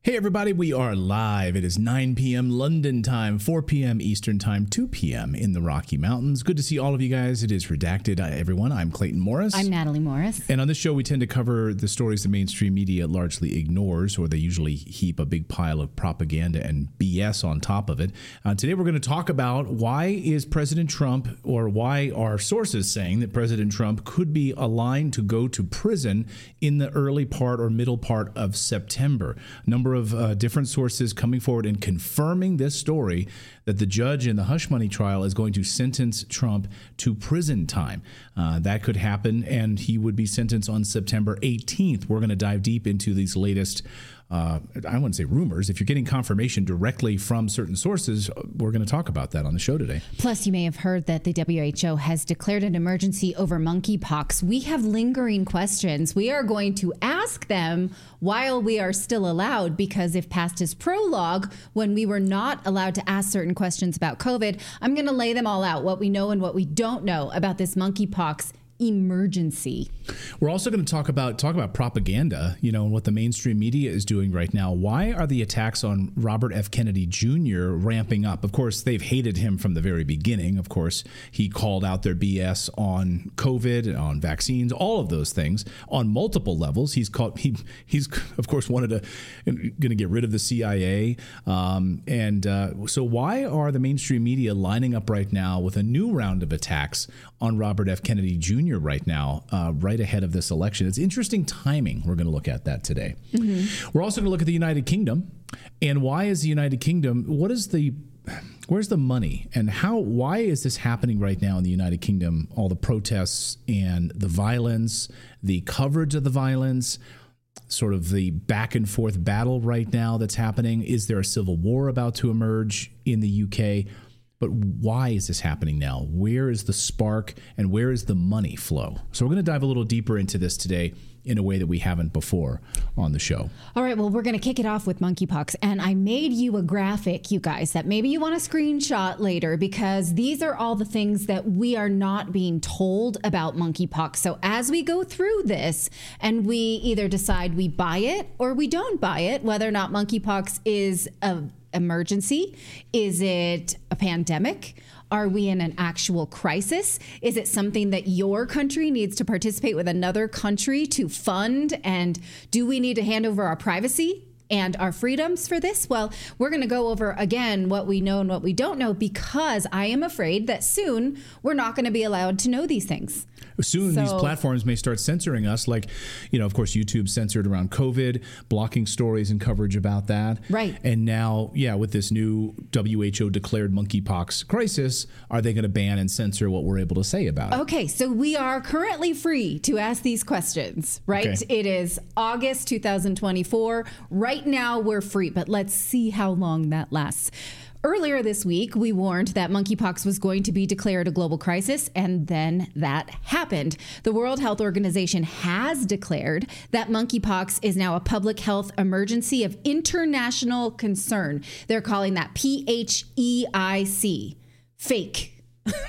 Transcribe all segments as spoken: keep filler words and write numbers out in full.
Hey everybody, we are live. It is nine p.m. London time, four p.m. Eastern time, two p.m. in the Rocky Mountains. Good to see all of you guys. It is Redacted, uh, everyone. I'm Clayton Morris. I'm Natalie Morris. And on this show, we tend to cover the stories the mainstream media largely ignores, or they usually heap a big pile of propaganda and B S on top of it. Uh, today, we're going to talk about why is President Trump, or why are sources saying that President Trump could be aligned to go to prison in the early part or middle part of September. A number of uh, different sources coming forward and confirming this story that the judge in the hush money trial is going to sentence Trump to prison time. Uh, that could happen, and he would be sentenced on September eighteenth. We're going to dive deep into these latest Uh, I wouldn't say rumors. If you're getting confirmation directly from certain sources, we're going to talk about that on the show today. Plus, you may have heard that the W H O has declared an emergency over monkeypox. We have lingering questions. We are going to ask them while we are still allowed, because if past is prologue, when we were not allowed to ask certain questions about COVID, I'm going to lay them all out, what we know and what we don't know about this monkeypox emergency. We're also going to talk about talk about propaganda, you know, and what the mainstream media is doing right now. Why are the attacks on Robert F. Kennedy Junior ramping up? Of course, they've hated him from the very beginning. Of course, he called out their B S on COVID, on vaccines, all of those things on multiple levels. He's called he he's of course wanted to going to get rid of the C I A, um, and uh, so why are the mainstream media lining up right now with a new round of attacks on Robert F. Kennedy Junior right now, uh, right ahead of this election? It's interesting timing. We're going to look at that today. Mm-hmm. We're also going to look at the United Kingdom, and why is the United Kingdom, what is the, where's the money, and how, why is this happening right now in the United Kingdom? All the protests and the violence, the coverage of the violence, sort of the back and forth battle right now that's happening. Is there a civil war about to emerge in the U K? But why is this happening now? Where is the spark and where is the money flow? So we're going to dive a little deeper into this today in a way that we haven't before on the show. All right, well, we're going to kick it off with monkeypox. And I made you a graphic, you guys, that maybe you want to screenshot later, because these are all the things that we are not being told about monkeypox. So as we go through this and we either decide we buy it or we don't buy it, whether or not monkeypox is a emergency, is it a pandemic? Are we in an actual crisis? Is it something that your country needs to participate with another country to fund? And do we need to hand over our privacy and our freedoms for this? Well, we're going to go over again what we know and what we don't know, because I am afraid that soon we're not going to be allowed to know these things. Soon so, these platforms may start censoring us, like, you know, of course, YouTube censored around COVID, blocking stories and coverage about that. Right. And now, yeah, with this new W H O declared monkeypox crisis, are they going to ban and censor what we're able to say about it? Okay, so we are currently free to ask these questions, right? Okay. It is August two thousand twenty-four. Right now, we're free, but let's see how long that lasts. Earlier this week, we warned that monkeypox was going to be declared a global crisis, and then that happened. The World Health Organization has declared that monkeypox is now a public health emergency of international concern. They're calling that P H E I C. Fake.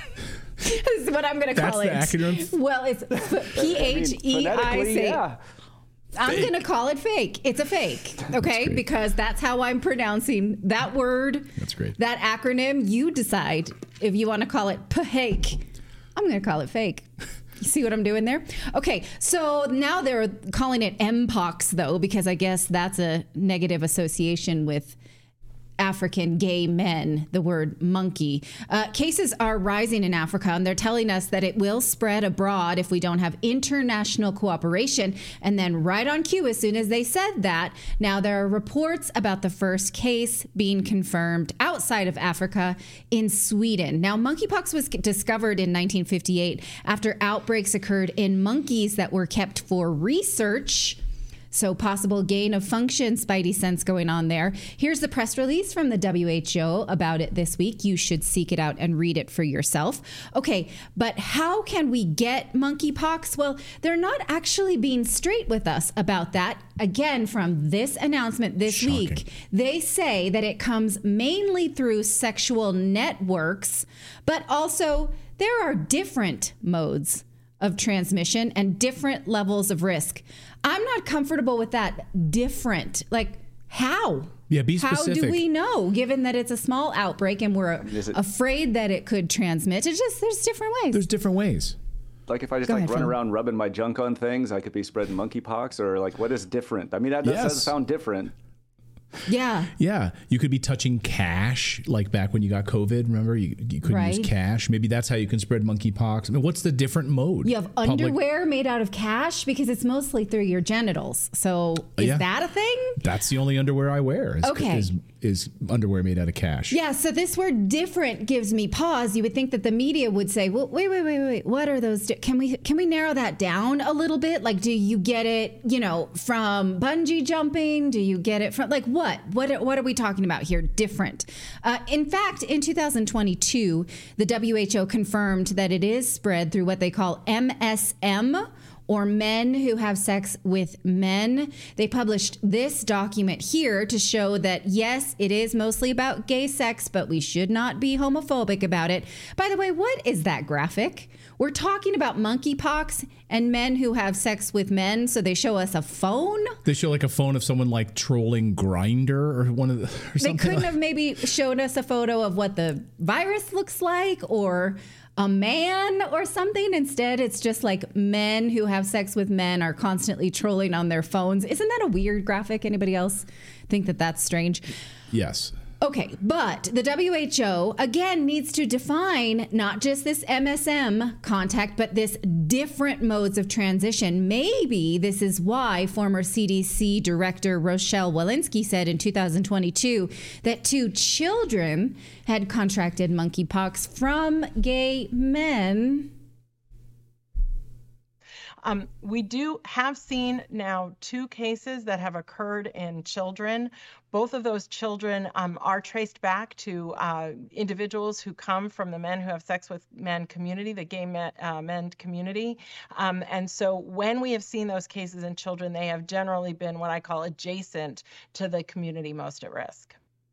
This is what I'm going to call it. That's the acronym? Well, it's P H E I C. Yeah. I'm going to call it fake. It's a fake, okay? That's because that's how I'm pronouncing that word. That's great. That acronym. You decide if you want to call it P-hake. I'm going to call it fake. You see what I'm doing there? Okay, so now they're calling it M-pox, though, because I guess that's a negative association with African gay men, the word monkey. Uh, cases are rising in Africa, and they're telling us that it will spread abroad if we don't have international cooperation. And then right on cue, as soon as they said that, now there are reports about the first case being confirmed outside of Africa in Sweden. Now, monkeypox was discovered in nineteen fifty-eight after outbreaks occurred in monkeys that were kept for research. So possible gain of function, spidey sense going on there. Here's the press release from the W H O about it this week. You should seek it out and read it for yourself. Okay, but how can we get monkeypox? Well, they're not actually being straight with us about that. Again, from this announcement this Shocking. week, they say that it comes mainly through sexual networks, but also there are different modes of transmission and different levels of risk. I'm not comfortable with that different. Like, How? Yeah, be specific. How do we know, given that it's a small outbreak and we're afraid that it could transmit? It's just, there's different ways. There's different ways. Like if I just Go like ahead, run Phil. around rubbing my junk on things, I could be spreading monkeypox, or like what is different? I mean, that does Yes. sound different. Yeah. Yeah, you could be touching cash, like back when you got COVID. Remember, you, you couldn't Right. use cash. Maybe that's how you can spread monkeypox. I mean, what's the different mode? You have Public- underwear made out of cash because it's mostly through your genitals. So is Yeah. that a thing? That's the only underwear I wear. Is, Okay. is, is underwear made out of cash. Yeah, so this word different gives me pause. You would think that the media would say, well, wait, wait, wait, wait, what are those? Di- can we can we narrow that down a little bit? Like, do you get it, you know, from bungee jumping? Do you get it from, like, what? What, what are we talking about here? Different. Uh, in fact, in two thousand twenty-two, the W H O confirmed that it is spread through what they call M S M, or men who have sex with men. They published this document here to show that, yes, it is mostly about gay sex, but we should not be homophobic about it. By the way, what is that graphic? We're talking about monkeypox and men who have sex with men, so they show us a phone? They show like a phone of someone like trolling Grindr or one of the. Or They something couldn't like- have maybe showed us a photo of what the virus looks like, or a man or something. Instead, it's just like men who have sex with men are constantly trolling on their phones. Isn't that a weird graphic? Anybody else think that that's strange? Yes. Okay, but the W H O, again, needs to define not just this M S M contact, but this different modes of transition. Maybe this is why former C D C Director Rochelle Walensky said in two thousand twenty-two that two children had contracted monkeypox from gay men. Um, we do have seen now two cases that have occurred in children. Both of those children um, are traced back to uh, individuals who come from the men who have sex with men community, the gay men, uh, men community. Um, and so when we have seen those cases in children, they have generally been what I call adjacent to the community most at risk.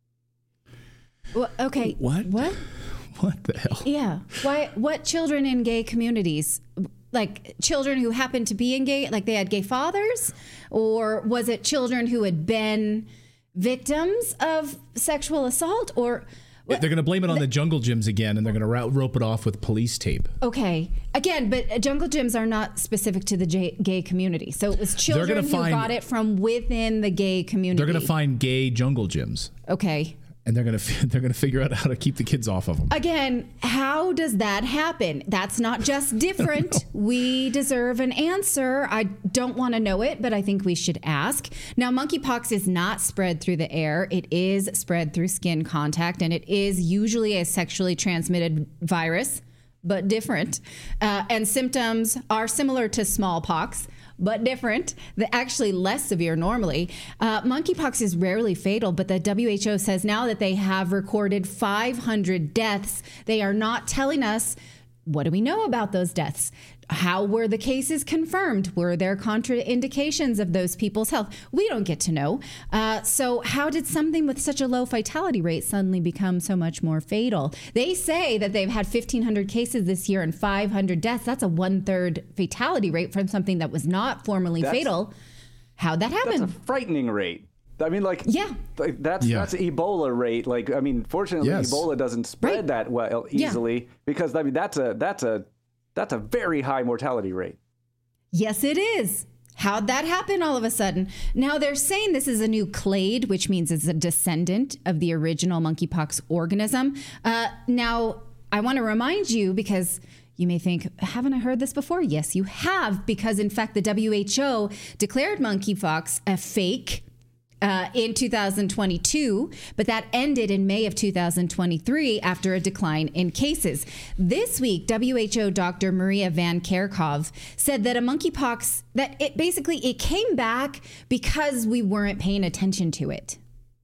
Well, okay. What? What? What the hell? Yeah. Why? What children in gay communities? Like children who happened to be in gay, like they had gay fathers? Or was it children who had been victims of sexual assault? Or They're going to blame it on the jungle gyms again, and they're going to rope it off with police tape. okay, again, but jungle gyms are not specific to the J- gay community. So it was children gonna who find- got it from within the gay community. They're going to find gay jungle gyms, Okay. and they're going to they're going to figure out how to keep the kids off of them. Again, how does that happen? That's not just different. We deserve an answer. I don't want to know it, but I think we should ask. Now, monkeypox is not spread through the air. It is spread through skin contact, and it is usually a sexually transmitted virus, but different. Uh, and symptoms are similar to smallpox, but different. They're actually less severe normally. Uh, monkeypox is rarely fatal, but the W H O says now that they have recorded five hundred deaths. They are not telling us, what do we know about those deaths? How were the cases confirmed? Were there contraindications of those people's health? We don't get to know. Uh, so how did something with such a low fatality rate suddenly become so much more fatal? They say that they've had fifteen hundred cases this year and five hundred deaths. That's a one-third fatality rate from something that was not formerly That's- fatal. How'd that happen? That's a frightening rate. I mean, like, Yeah. like that's Yeah. that's Ebola rate. Like, I mean, fortunately, Yes. Ebola doesn't spread Right. that well Yeah. easily because I mean that's a that's a that's a very high mortality rate. Yes, it is. How'd that happen all of a sudden? Now they're saying this is a new clade, which means it's a descendant of the original monkeypox organism. Uh, now, I want to remind you, because you may think, haven't I heard this before? Yes, you have, because in fact, the W H O declared monkeypox a fake Uh, in two thousand twenty-two, but that ended in May of two thousand twenty-three after a decline in cases. This week, W H O Doctor Maria Van Kerkhove said that a monkeypox, that it basically, it came back because we weren't paying attention to it.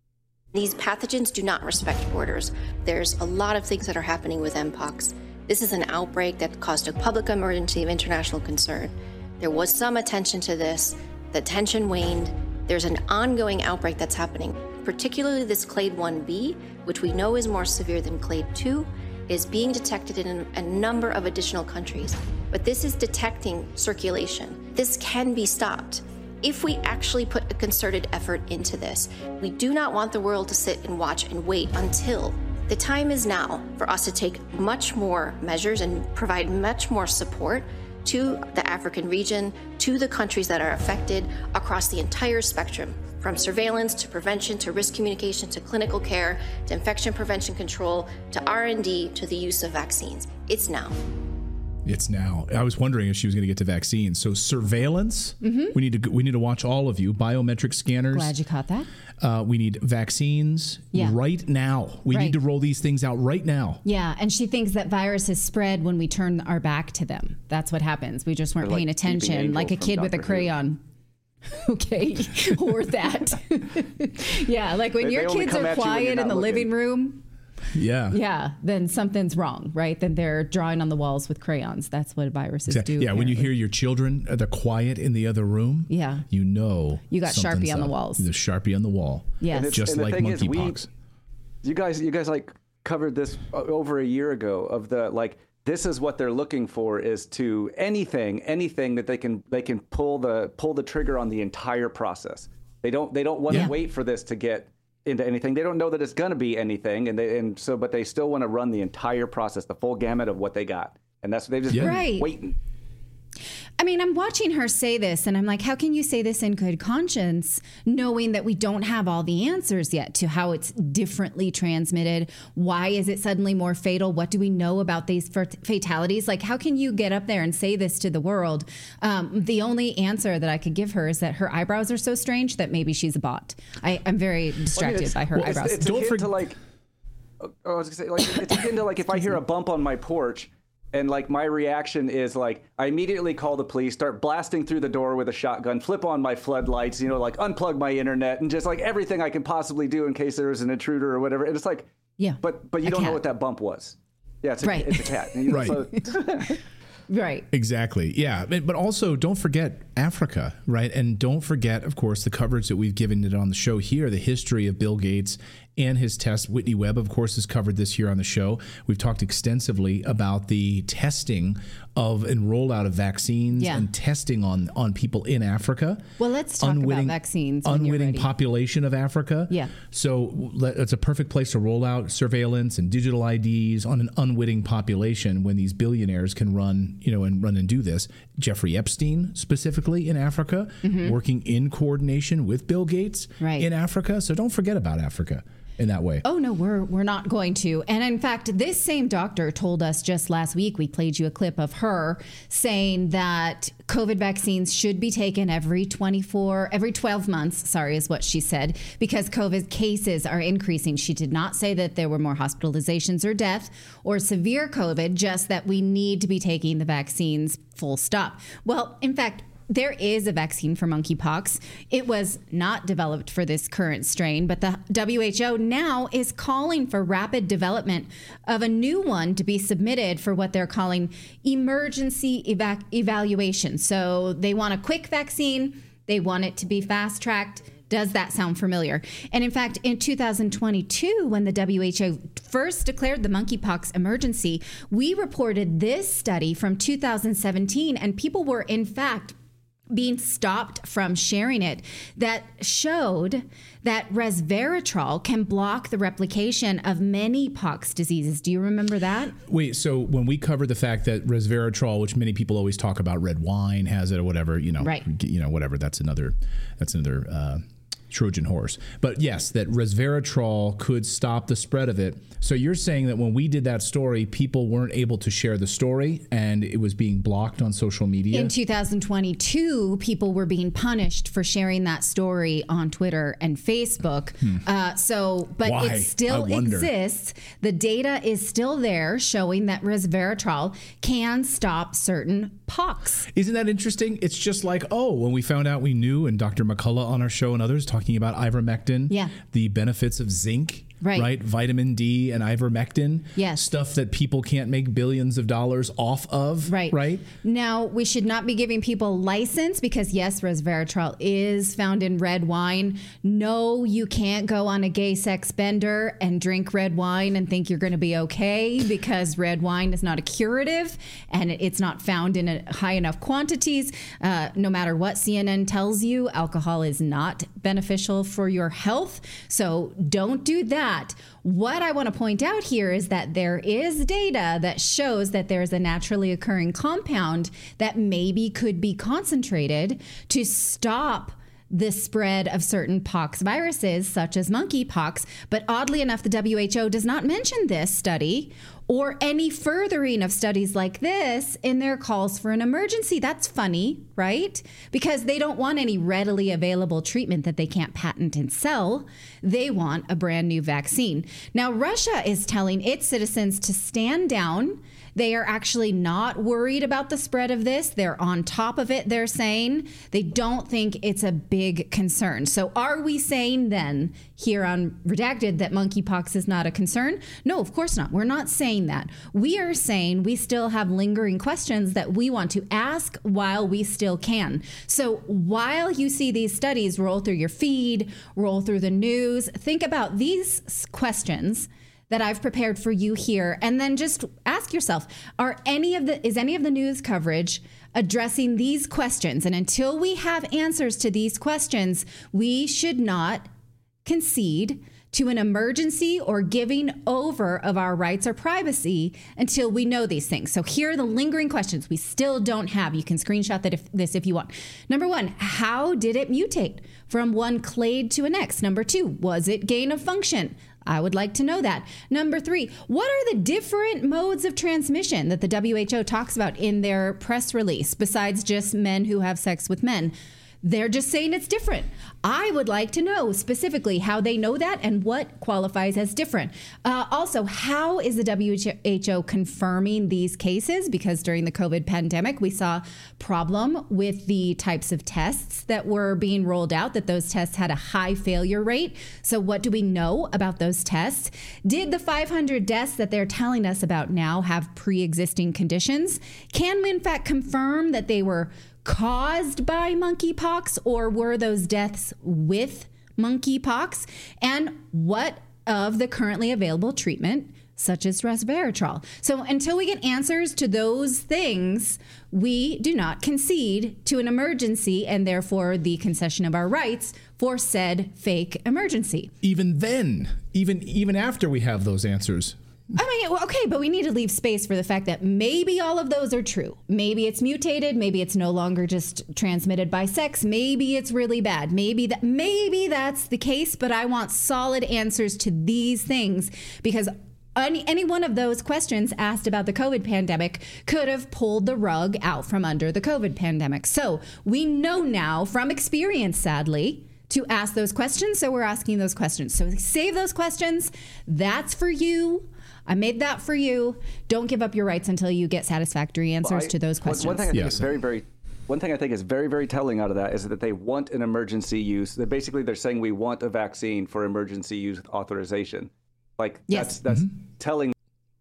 These pathogens do not respect borders. There's a lot of things that are happening with Mpox. This is an outbreak that caused a public emergency of international concern. There was some attention to this. The tension waned. There's an ongoing outbreak that's happening, particularly this clade one B, which we know is more severe than clade two, is being detected in a number of additional countries. But this is detecting circulation. This can be stopped. if we actually put a concerted effort into this. We do not want the world to sit and watch and wait until. The time is now for us to take much more measures and provide much more support to the African region, to the countries that are affected across the entire spectrum, from surveillance to prevention to risk communication to clinical care to infection prevention control to R and D to the use of vaccines. It's now. It's now. I was wondering if she was going to get to vaccines. So surveillance, mm-hmm. we need to we need to watch all of you. Biometric scanners. Glad you caught that. Uh, we need vaccines yeah. right now. We right. need to roll these things out right now. Yeah, and she thinks that viruses spread when we turn our back to them. That's what happens. We just weren't like paying attention, like a kid with a crayon. Okay, or that. Yeah, like when They- your they only kids come are at you when quiet you're in not the looking. living room. Yeah. Yeah, then something's wrong, right? Then they're drawing on the walls with crayons. That's what viruses Exactly. do. Yeah, when you apparently. hear your children, uh, they're quiet in the other room. Yeah. You know. You got something's Sharpie on the up. walls. There's Sharpie on the wall. Yes. And it's- Just and the like thing is, we- monkeypox. You guys, you guys like covered this o- over a year ago of the like. This is what they're looking for is to anything, anything that they can they can pull the pull the trigger on the entire process. They don't they don't want to Yeah. wait for this to get into anything. They don't know that it's going to be anything, and they and so but they still want to run the entire process, the full gamut of what they got, and that's they've just Yeah. been Right. waiting. I mean, I'm watching her say this, and I'm like, how can you say this in good conscience, knowing that we don't have all the answers yet to how it's differently transmitted? Why is it suddenly more fatal? What do we know about these fat- fatalities? Like, how can you get up there and say this to the world? Um, the only answer that I could give her is that her eyebrows are so strange that maybe she's a bot. I, I'm very distracted it's- by her well, it's- eyebrows. It's, Don't akin forget- to like, oh, I was gonna say like it's akin to like if I hear a bump on my porch, and like my reaction is like I immediately call the police, start blasting through the door with a shotgun, flip on my floodlights, you know, like unplug my internet, and just like everything I can possibly do in case there is an intruder or whatever. And it's like, Yeah, but but you a don't know cat. what that bump was. Yeah, it's a, Right. it's a cat. You know, Right. so- Right. Exactly. Yeah. But but also don't forget Africa, right? And don't forget, of course, the coverage that we've given it on the show here, the history of Bill Gates and his test. Whitney Webb, of course, has covered this here on the show. We've talked extensively about the testing of and rollout of vaccines Yeah. and testing on, on people in Africa. Well, let's talk about vaccines when you're Unwitting ready. population of Africa. Yeah. So let- it's a perfect place to roll out surveillance and digital I Ds on an unwitting population when these billionaires can run, you know, and run and do this. Jeffrey Epstein, specifically in Africa, working in coordination with Bill Gates Right. in Africa. So don't forget about Africa in that way. Oh, no, we're we're not going to. And in fact, this same doctor told us just last week, we played you a clip of her saying that COVID vaccines should be taken every twenty-four, every twelve months, sorry, is what she said, because COVID cases are increasing. She did not say that there were more hospitalizations or death or severe COVID, just that we need to be taking the vaccines full stop. Well, in fact, there is a vaccine for monkeypox. It was not developed for this current strain, but the W H O now is calling for rapid development of a new one to be submitted for what they're calling emergency evac- evaluation. So they want a quick vaccine. They want it to be fast tracked. Does that sound familiar? And in fact, in two thousand twenty-two, when the W H O first declared the monkeypox emergency, we reported this study from two thousand seventeen, and people were, in fact, being stopped from sharing it, that showed that resveratrol can block the replication of many pox diseases. Do you remember that? Wait, so when we covered the fact that resveratrol, which many people always talk about, red wine has it or whatever, you know, Right. you know, whatever, that's another, that's another uh, Trojan horse. But yes, that resveratrol could stop the spread of it. So you're saying that when we did that story, people weren't able to share the story and it was being blocked on social media? In two thousand twenty-two, people were being punished for sharing that story on Twitter and Facebook. Uh, so, but Why? it still I wonder. exists. The data is still there showing that resveratrol can stop certain pox. Isn't that interesting? It's just like, oh, when we found out we knew, and Doctor McCullough on our show and others talking about ivermectin, Yeah. the benefits of zinc Right. right? Vitamin D and ivermectin. Yes. Stuff that people can't make billions of dollars off of. Right. Right. Now, we should not be giving people license because, yes, resveratrol is found in red wine. No, you can't go on a gay sex bender and drink red wine and think you're going to be okay because red wine is not a curative and it's not found in a high enough quantities. Uh, no matter what C N N tells you, alcohol is not beneficial for your health. So don't do that. What I want to point out here is that there is data that shows that there's a naturally occurring compound that maybe could be concentrated to stop the spread of certain pox viruses, such as monkeypox. But oddly enough, the W H O does not mention this study or any furthering of studies like this in their calls for an emergency. That's funny, right? Because they don't want any readily available treatment that they can't patent and sell. They want a brand new vaccine. Now, Russia is telling its citizens to stand down. They are actually not worried about the spread of this. They're on top of it, they're saying. They don't think it's a big concern. So are we saying then here on Redacted that monkeypox is not a concern? No, of course not. We're not saying that. We are saying we still have lingering questions that we want to ask while we still can. So while you see these studies roll through your feed, roll through the news, think about these questions that I've prepared for you here, and then just ask yourself, are any of the is any of the news coverage addressing these questions? And until we have answers to these questions, we should not concede to an emergency or giving over of our rights or privacy until we know these things. So here are the lingering questions we still don't have. You can screenshot that if, this if you want. Number one, how did it mutate from one clade to a next? Number two, was it gain of function? I would like to know that. Number three, what are the different modes of transmission that the W H O talks about in their press release besides just men who have sex with men? They're just saying it's different. I would like to know specifically how they know that and what qualifies as different. Uh, also, how is the W H O confirming these cases? Because during the COVID pandemic, we saw problem with the types of tests that were being rolled out, that those tests had a high failure rate. So what do we know about those tests? Did the five hundred deaths that they're telling us about now have pre-existing conditions? Can we in fact confirm that they were caused by monkeypox, or were those deaths with monkeypox? And what of the currently available treatment, such as resveratrol? So until we get answers to those things, we do not concede to an emergency and therefore the concession of our rights for said fake emergency. Even then, even even after we have those answers, I mean, well, okay, but we need to leave space for the fact that maybe all of those are true. Maybe it's mutated. Maybe it's no longer just transmitted by sex. Maybe it's really bad. Maybe that, maybe that's the case, but I want solid answers to these things because any, any one of those questions asked about the COVID pandemic could have pulled the rug out from under the COVID pandemic. So we know now from experience, sadly, to ask those questions. So we're asking those questions. So save those questions. That's for you. I made that for you. Don't give up your rights until you get satisfactory answers well, I, to those questions. One, one thing I think yes. is very, very, one thing I think is very, very telling out of that is that they want an emergency use. That basically they're saying we want a vaccine for emergency use authorization. Like yes. that's that's mm-hmm. telling.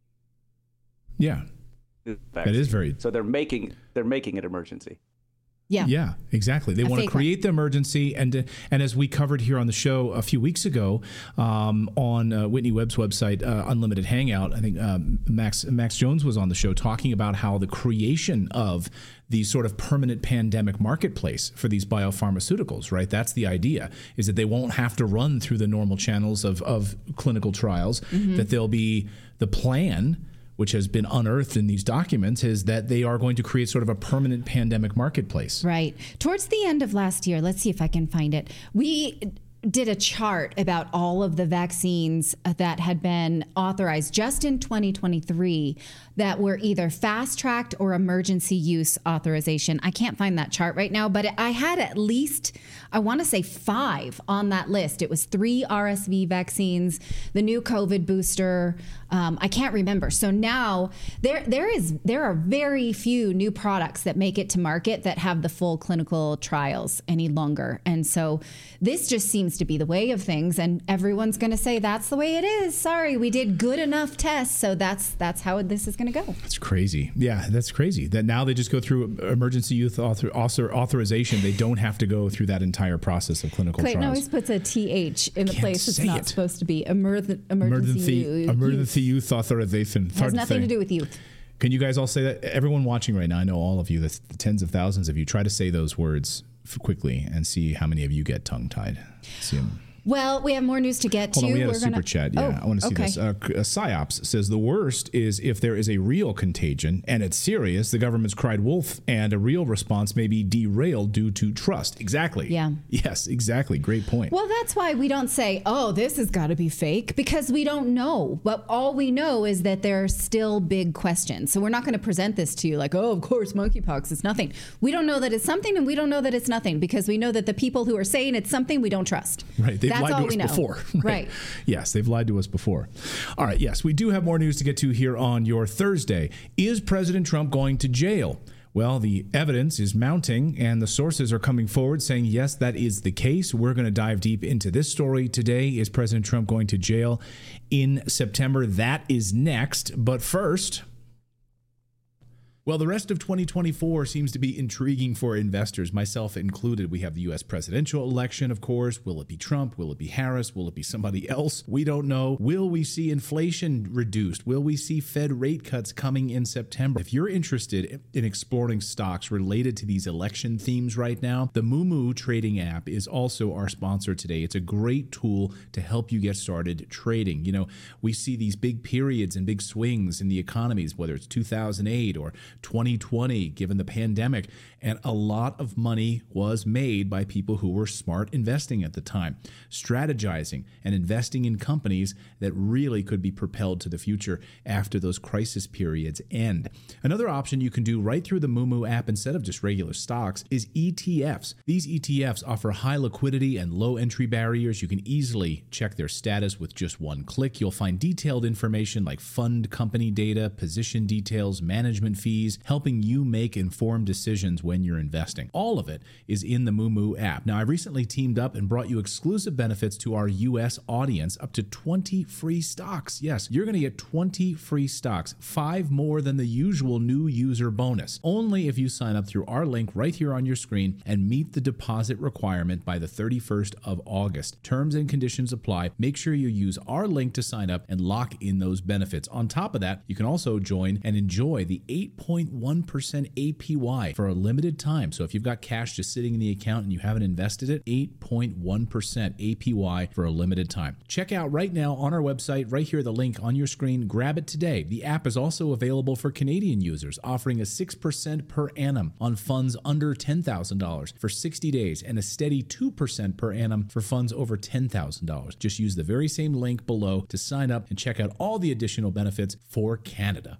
Yeah, that is very. So they're making they're making it emergency. Yeah. Yeah, exactly. They A want to create one. the emergency. And and as we covered here on the show a few weeks ago um, on uh, Whitney Webb's website, uh, Unlimited Hangout, I think um, Max Max Jones was on the show talking about how the creation of the sort of permanent pandemic marketplace for these biopharmaceuticals, right? That's the idea, is that they won't have to run through the normal channels of, of clinical trials, mm-hmm. that there'll be the plan, which has been unearthed in these documents, is that they are going to create sort of a permanent pandemic marketplace. Right. Towards the end of last year, let's see if I can find it, we did a chart about all of the vaccines that had been authorized just in twenty twenty-three that were either fast-tracked or emergency use authorization. I can't find that chart right now, but I had at least, I want to say five on that list. It was three R S V vaccines, the new COVID booster. Um, I can't remember. So now there there is there are very few new products that make it to market that have the full clinical trials any longer. And so this just seems seems to be the way of things, and everyone's going to say that's the way it is. Sorry, we did good enough tests, so that's that's how this is going to go. That's crazy. Yeah, that's crazy. That now they just go through emergency use author, author, authorization. They don't have to go through that entire process of clinical Clayton trials. always puts a T H in the Can't place it's say not it. supposed to be. Emerth- emergency Emergency, use. emergency youth authorization. Has nothing to do with youth. Can you guys all say that? Everyone watching right now, I know all of you, the tens of thousands of you, try to say those words quickly and see how many of you get tongue-tied. See 'em. Well, we have more news to get Hold to. on, we had We're a super gonna... chat. Yeah, oh, I want to see okay. this. Uh, uh, PsyOps says the worst is if there is a real contagion and it's serious, the government's cried wolf, and a real response may be derailed due to trust. Exactly. Yeah. Yes, exactly. Great point. Well, that's why we don't say, oh, this has got to be fake, because we don't know. But all we know is that there are still big questions. So we're not going to present this to you like, oh, of course, monkeypox is nothing. We don't know that it's something, and we don't know that it's nothing, because we know that the people who are saying it's something, we don't trust. Right. They've That's lied all to us we know. before. Right. Right. Yes, they've lied to us before. All right. Yes, we do have more news to get to here on your Thursday. Is President Trump going to jail? Well, the evidence is mounting, and the sources are coming forward saying, yes, that is the case. We're going to dive deep into this story today. Is President Trump going to jail in September? That is next. But first... Well, the rest of twenty twenty-four seems to be intriguing for investors, myself included. We have the U S presidential election, of course. Will it be Trump? Will it be Harris? Will it be somebody else? We don't know. Will we see inflation reduced? Will we see Fed rate cuts coming in September? If you're interested in exploring stocks related to these election themes right now, the Moomoo trading app is also our sponsor today. It's a great tool to help you get started trading. You know, we see these big periods and big swings in the economies, whether it's two thousand eight or twenty twenty, given the pandemic, and a lot of money was made by people who were smart investing at the time, strategizing and investing in companies that really could be propelled to the future after those crisis periods end. Another option you can do right through the Moomoo app instead of just regular stocks is E T Fs. These E T Fs offer high liquidity and low entry barriers. You can easily check their status with just one click. You'll find detailed information like fund company data, position details, management fees, helping you make informed decisions when you're investing. All of it is in the Moomoo app. Now, I recently teamed up and brought you exclusive benefits to our U S audience, up to twenty free stocks. Yes, you're going to get twenty free stocks, five more than the usual new user bonus, only if you sign up through our link right here on your screen and meet the deposit requirement by the thirty-first of August. Terms and conditions apply. Make sure you use our link to sign up and lock in those benefits. On top of that, you can also join and enjoy the eight point one percent A P Y for a limited time. So if you've got cash just sitting in the account and you haven't invested it, eight point one percent A P Y for a limited time. Check out right now on our website, right here, the link on your screen. Grab it today. The app is also available for Canadian users, offering a six percent per annum on funds under ten thousand dollars for sixty days and a steady two percent per annum for funds over ten thousand dollars. Just use the very same link below to sign up and check out all the additional benefits for Canada.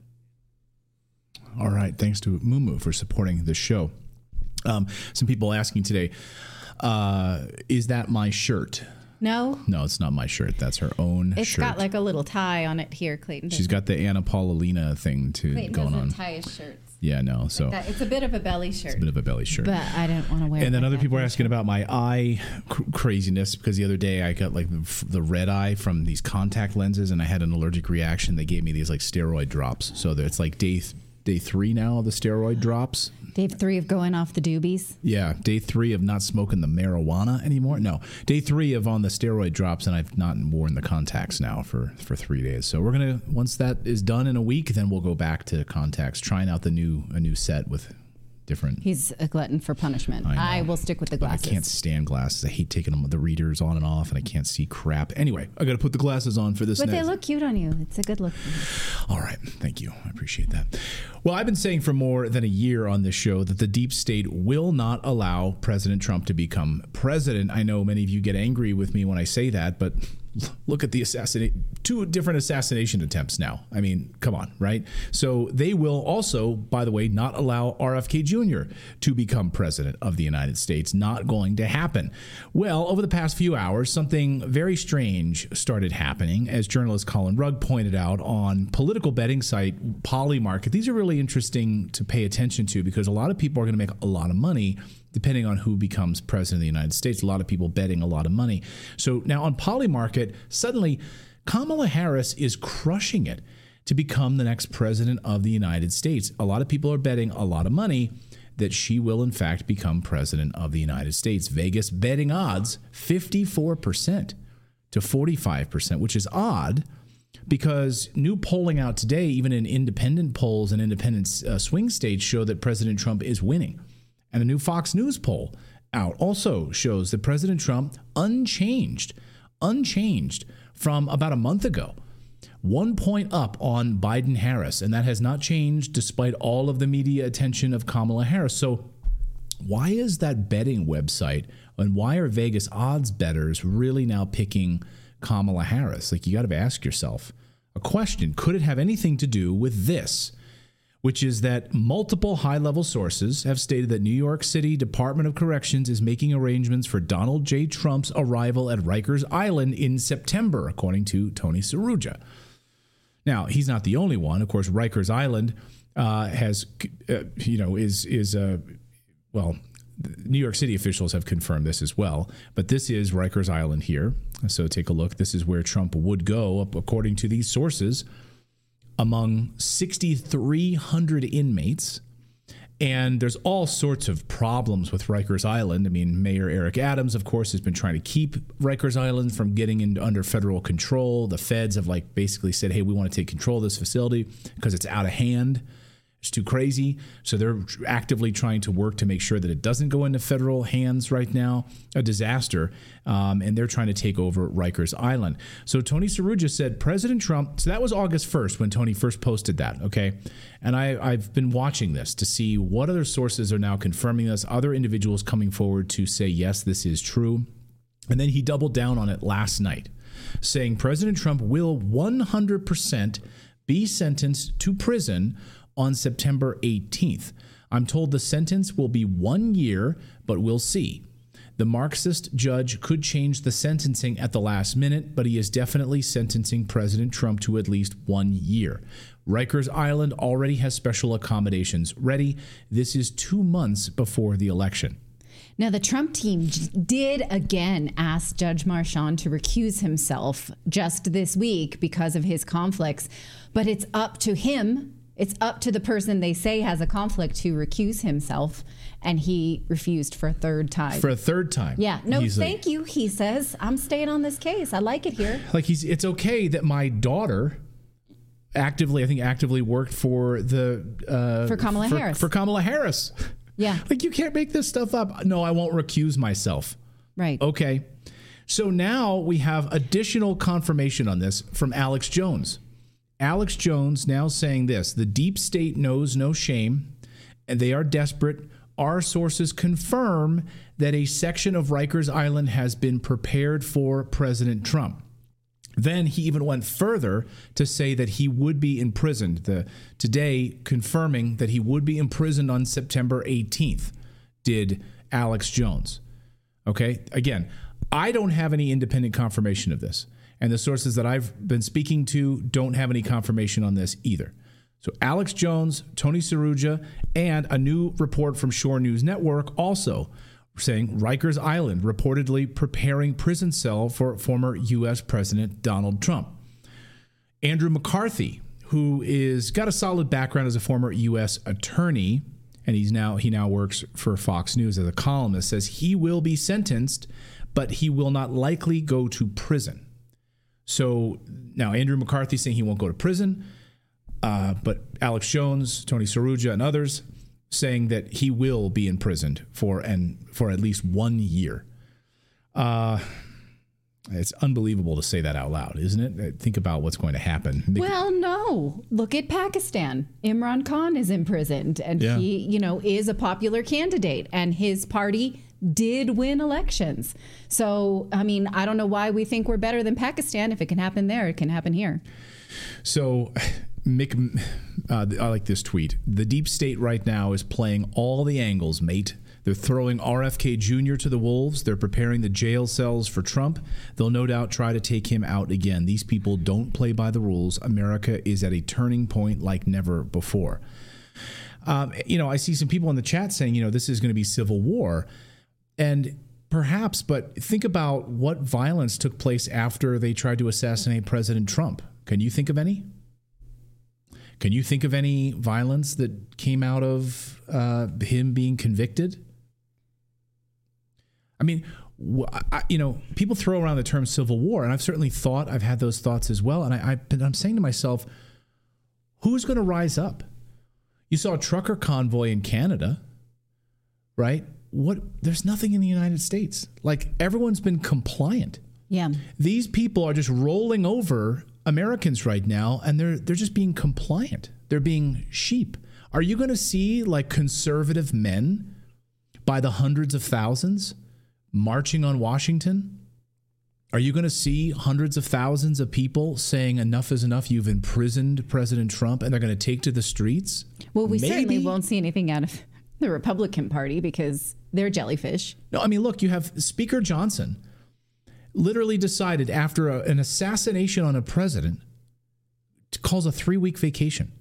All right. Thanks to Moomoo for supporting the show. Um, some people asking today, uh, is that my shirt? No. No, it's not my shirt. That's her own It's shirt. got like a little tie on it here, Clayton. She's got the Anna Paulina thing to Clayton going doesn't on. tie his shirts. Yeah, no. So That, it's a bit of a belly shirt. it's a bit of a belly shirt. But I don't want to wear it. And then like other that. people are asking about my eye cr- craziness because the other day I got like the, the red eye from these contact lenses and I had an allergic reaction. They gave me these like steroid drops. So it's like day th- day three now of the steroid drops. Day three of going off the doobies. Yeah, day three of not smoking the marijuana anymore. No, day three of on the steroid drops, and I've not worn the contacts now for, for three days. So we're gonna once that is done in a week, then we'll go back to contacts, trying out the new a new set with different. He's a glutton for punishment. I I, know. will stick with the But glasses. I can't stand glasses. I hate taking them the readers on and off, and I can't see crap. Anyway, I got to put the glasses on for this. But next. they look cute on you. It's a good look. All right. Thank you. I appreciate that. Well, I've been saying for more than a year on this show that the deep state will not allow President Trump to become president. I know many of you get angry with me when I say that, but look at the assassinate two different assassination attempts now. I mean, come on, right? So they will also, by the way, not allow R F K Junior to become president of the United States. Not going to happen. Well, over the past few hours, something very strange started happening, as journalist Colin Rugg pointed out on political betting site Polymarket. These are really interesting to pay attention to because a lot of people are going to make a lot of money depending on who becomes president of the United States. A lot of people betting a lot of money. So now on Polymarket, suddenly Kamala Harris is crushing it to become the next president of the United States. A lot of people are betting a lot of money that she will, in fact, become president of the United States. Vegas betting odds fifty-four percent to forty-five percent, which is odd because new polling out today, even in independent polls and independent uh, swing states, show that President Trump is winning. And a new Fox News poll out also shows that President Trump unchanged, unchanged from about a month ago. One point up on Biden-Harris, and that has not changed despite all of the media attention of Kamala Harris. So why is that betting website and why are Vegas odds bettors really now picking Kamala Harris? Like, you got to ask yourself a question. Could it have anything to do with this, which is that multiple high-level sources have stated that New York City Department of Corrections is making arrangements for Donald J. Trump's arrival at Rikers Island in September, according to Tony Saruja. Now, he's not the only one. Of course, Rikers Island uh, has, uh, you know, is, is uh, well, New York City officials have confirmed this as well. But this is Rikers Island here. So take a look. This is where Trump would go, according to these sources, among six thousand three hundred inmates. And there's all sorts of problems with Rikers Island. I mean, Mayor Eric Adams, of course, has been trying to keep Rikers Island from getting into under federal control. The feds have like basically said, hey, we want to take control of this facility because it's out of hand. It's too crazy. So they're actively trying to work to make sure that it doesn't go into federal hands right now, a disaster. Um, and they're trying to take over Rikers Island. So Tony Saruja said President Trump, so that was August first when Tony first posted that, okay? And I, I've been watching this to see what other sources are now confirming this, other individuals coming forward to say, yes, this is true. And then he doubled down on it last night, saying President Trump will one hundred percent be sentenced to prison on September eighteenth. I'm told the sentence will be one year, but we'll see. The Marxist judge could change the sentencing at the last minute, but he is definitely sentencing President Trump to at least one year. Rikers Island already has special accommodations ready. This is two months before the election. Now, the Trump team did again ask Judge Marchand to recuse himself just this week because of his conflicts, but it's up to him. It's up to the person they say has a conflict to recuse himself, and he refused for a third time. For a third time. Yeah. No, he's thank like, you, he says. I'm staying on this case. I like it here. Like, he's. It's okay that my daughter actively, I think actively worked for the... Uh, for Kamala for, Harris. For Kamala Harris. Yeah. Like, you can't make this stuff up. No, I won't recuse myself. Right. Okay. So now we have additional confirmation on this from Alex Jones. Alex Jones now saying this: the deep state knows no shame, and they are desperate. Our sources confirm that a section of Rikers Island has been prepared for President Trump. Then he even went further to say that he would be imprisoned. The, today, confirming that he would be imprisoned on September eighteenth, did Alex Jones. Okay, again, I don't have any independent confirmation of this. And the sources that I've been speaking to don't have any confirmation on this either. So Alex Jones, Tony Saruja, and a new report from Shore News Network also saying Rikers Island reportedly preparing prison cell for former U S President Donald Trump. Andrew McCarthy, who is got a solid background as a former U S attorney, and he's now he now works for Fox News as a columnist, says he will be sentenced, but he will not likely go to prison. So now Andrew McCarthy saying he won't go to prison, uh, but Alex Jones, Tony Saruja, and others saying that he will be imprisoned for and for at least one year. Uh, it's unbelievable to say that out loud, isn't it? Think about what's going to happen. Make well, no. Look at Pakistan. Imran Khan is imprisoned, and yeah. he, you know, is a popular candidate, and his party did win elections. So, I mean, I don't know why we think we're better than Pakistan. If it can happen there, it can happen here. So, Mick, uh, I like this tweet. The deep state right now is playing all the angles, mate. They're throwing R F K Junior to the wolves. They're preparing the jail cells for Trump. They'll no doubt try to take him out again. These people don't play by the rules. America is at a turning point like never before. Um, you know, I see some people in the chat saying, you know, this is going to be civil war. And perhaps, but think about what violence took place after they tried to assassinate President Trump. Can you think of any? Can you think of any violence that came out of uh, him being convicted? I mean, I, you know, people throw around the term civil war, and I've certainly thought, I've had those thoughts as well. And I, I, I'm saying to myself, who's going to rise up? You saw a trucker convoy in Canada, right? What? There's nothing in the United States. Like, everyone's been compliant. Yeah. These people are just rolling over Americans right now, and they're they're just being compliant. They're being sheep. Are you going to see like conservative men by the hundreds of thousands marching on Washington? Are you going to see hundreds of thousands of people saying enough is enough? You've imprisoned President Trump, and they're going to take to the streets? Well, we Maybe. certainly won't see anything out of the Republican Party because they're jellyfish. No, I mean, look, you have Speaker Johnson literally decided after a, an assassination on a president calls a three-week vacation.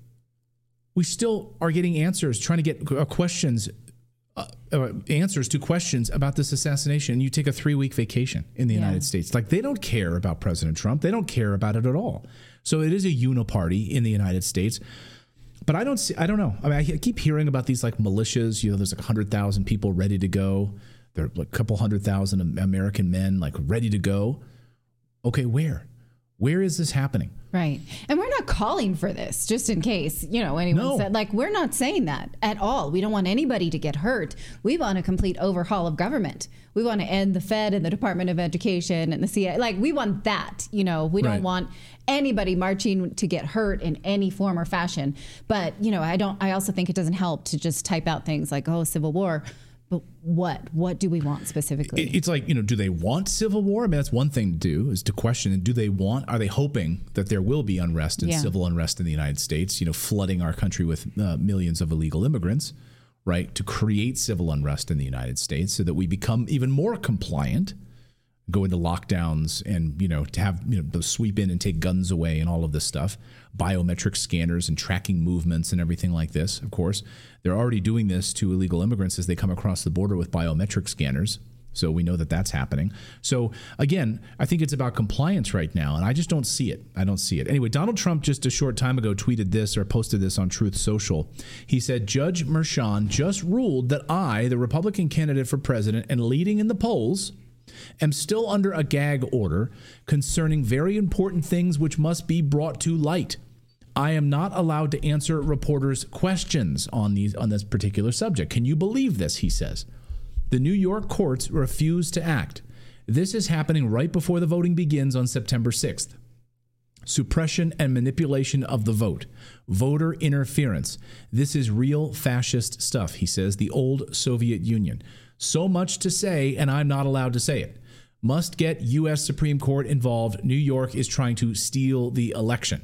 We still are getting answers, trying to get uh, questions, uh, uh, answers to questions about this assassination. And you take a three-week vacation in the yeah. United States. Like, they don't care about President Trump. They don't care about it at all. So it is a uniparty in the United States. But I don't see, I don't know. I mean, I keep hearing about these like militias. You know, there's like one hundred thousand people ready to go. There are like a couple hundred thousand American men like ready to go. Okay, where? Where is this happening? Right. And we're not calling for this, just in case, you know, anyone No. said, like, we're not saying that at all. We don't want anybody to get hurt. We want a complete overhaul of government. We want to end the Fed and the Department of Education and the C I A. Like, we want that, you know, we Right. don't want anybody marching to get hurt in any form or fashion. But, you know, I don't, I also think it doesn't help to just type out things like, oh, civil war. But what? What do we want specifically? It's like, you know, do they want civil war? I mean, that's one thing to do, is to question, do they want, are they hoping that there will be unrest and Yeah. civil unrest in the United States, you know, flooding our country with uh, millions of illegal immigrants, right, to create civil unrest in the United States so that we become even more compliant, go into lockdowns and, you know, to have, you know, sweep in and take guns away and all of this stuff, biometric scanners and tracking movements and everything like this. Of course, they're already doing this to illegal immigrants as they come across the border with biometric scanners. So we know that that's happening. So again, I think it's about compliance right now, and I just don't see it. I don't see it. Anyway, Donald Trump just a short time ago tweeted this or posted this on Truth Social. He said, Judge Merchan just ruled that I, the Republican candidate for president and leading in the polls, am still under a gag order concerning very important things which must be brought to light. I am not allowed to answer reporters' questions on these on this particular subject. Can you believe this? He says. The New York courts refuse to act. This is happening right before the voting begins on September sixth. Suppression and manipulation of the vote. Voter interference. This is real fascist stuff, he says. The old Soviet Union. So much to say, and I'm not allowed to say it. Must get U S Supreme Court involved. New York is trying to steal the election.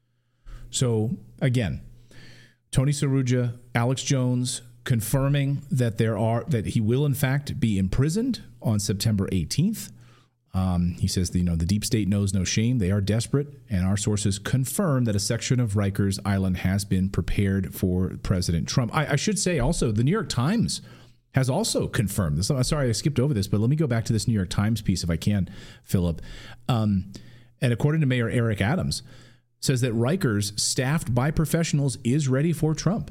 So, again, Tony Saruja, Alex Jones, confirming that there are that he will, in fact, be imprisoned on September eighteenth. Um, he says, you know, the deep state knows no shame. They are desperate. And our sources confirm that a section of Rikers Island has been prepared for President Trump. I, I should say also, the New York Times has also confirmed this. I'm sorry, I skipped over this, but let me go back to this New York Times piece if I can, Philip. Um, and according to Mayor Eric Adams, says that Rikers, staffed by professionals, is ready for Trump.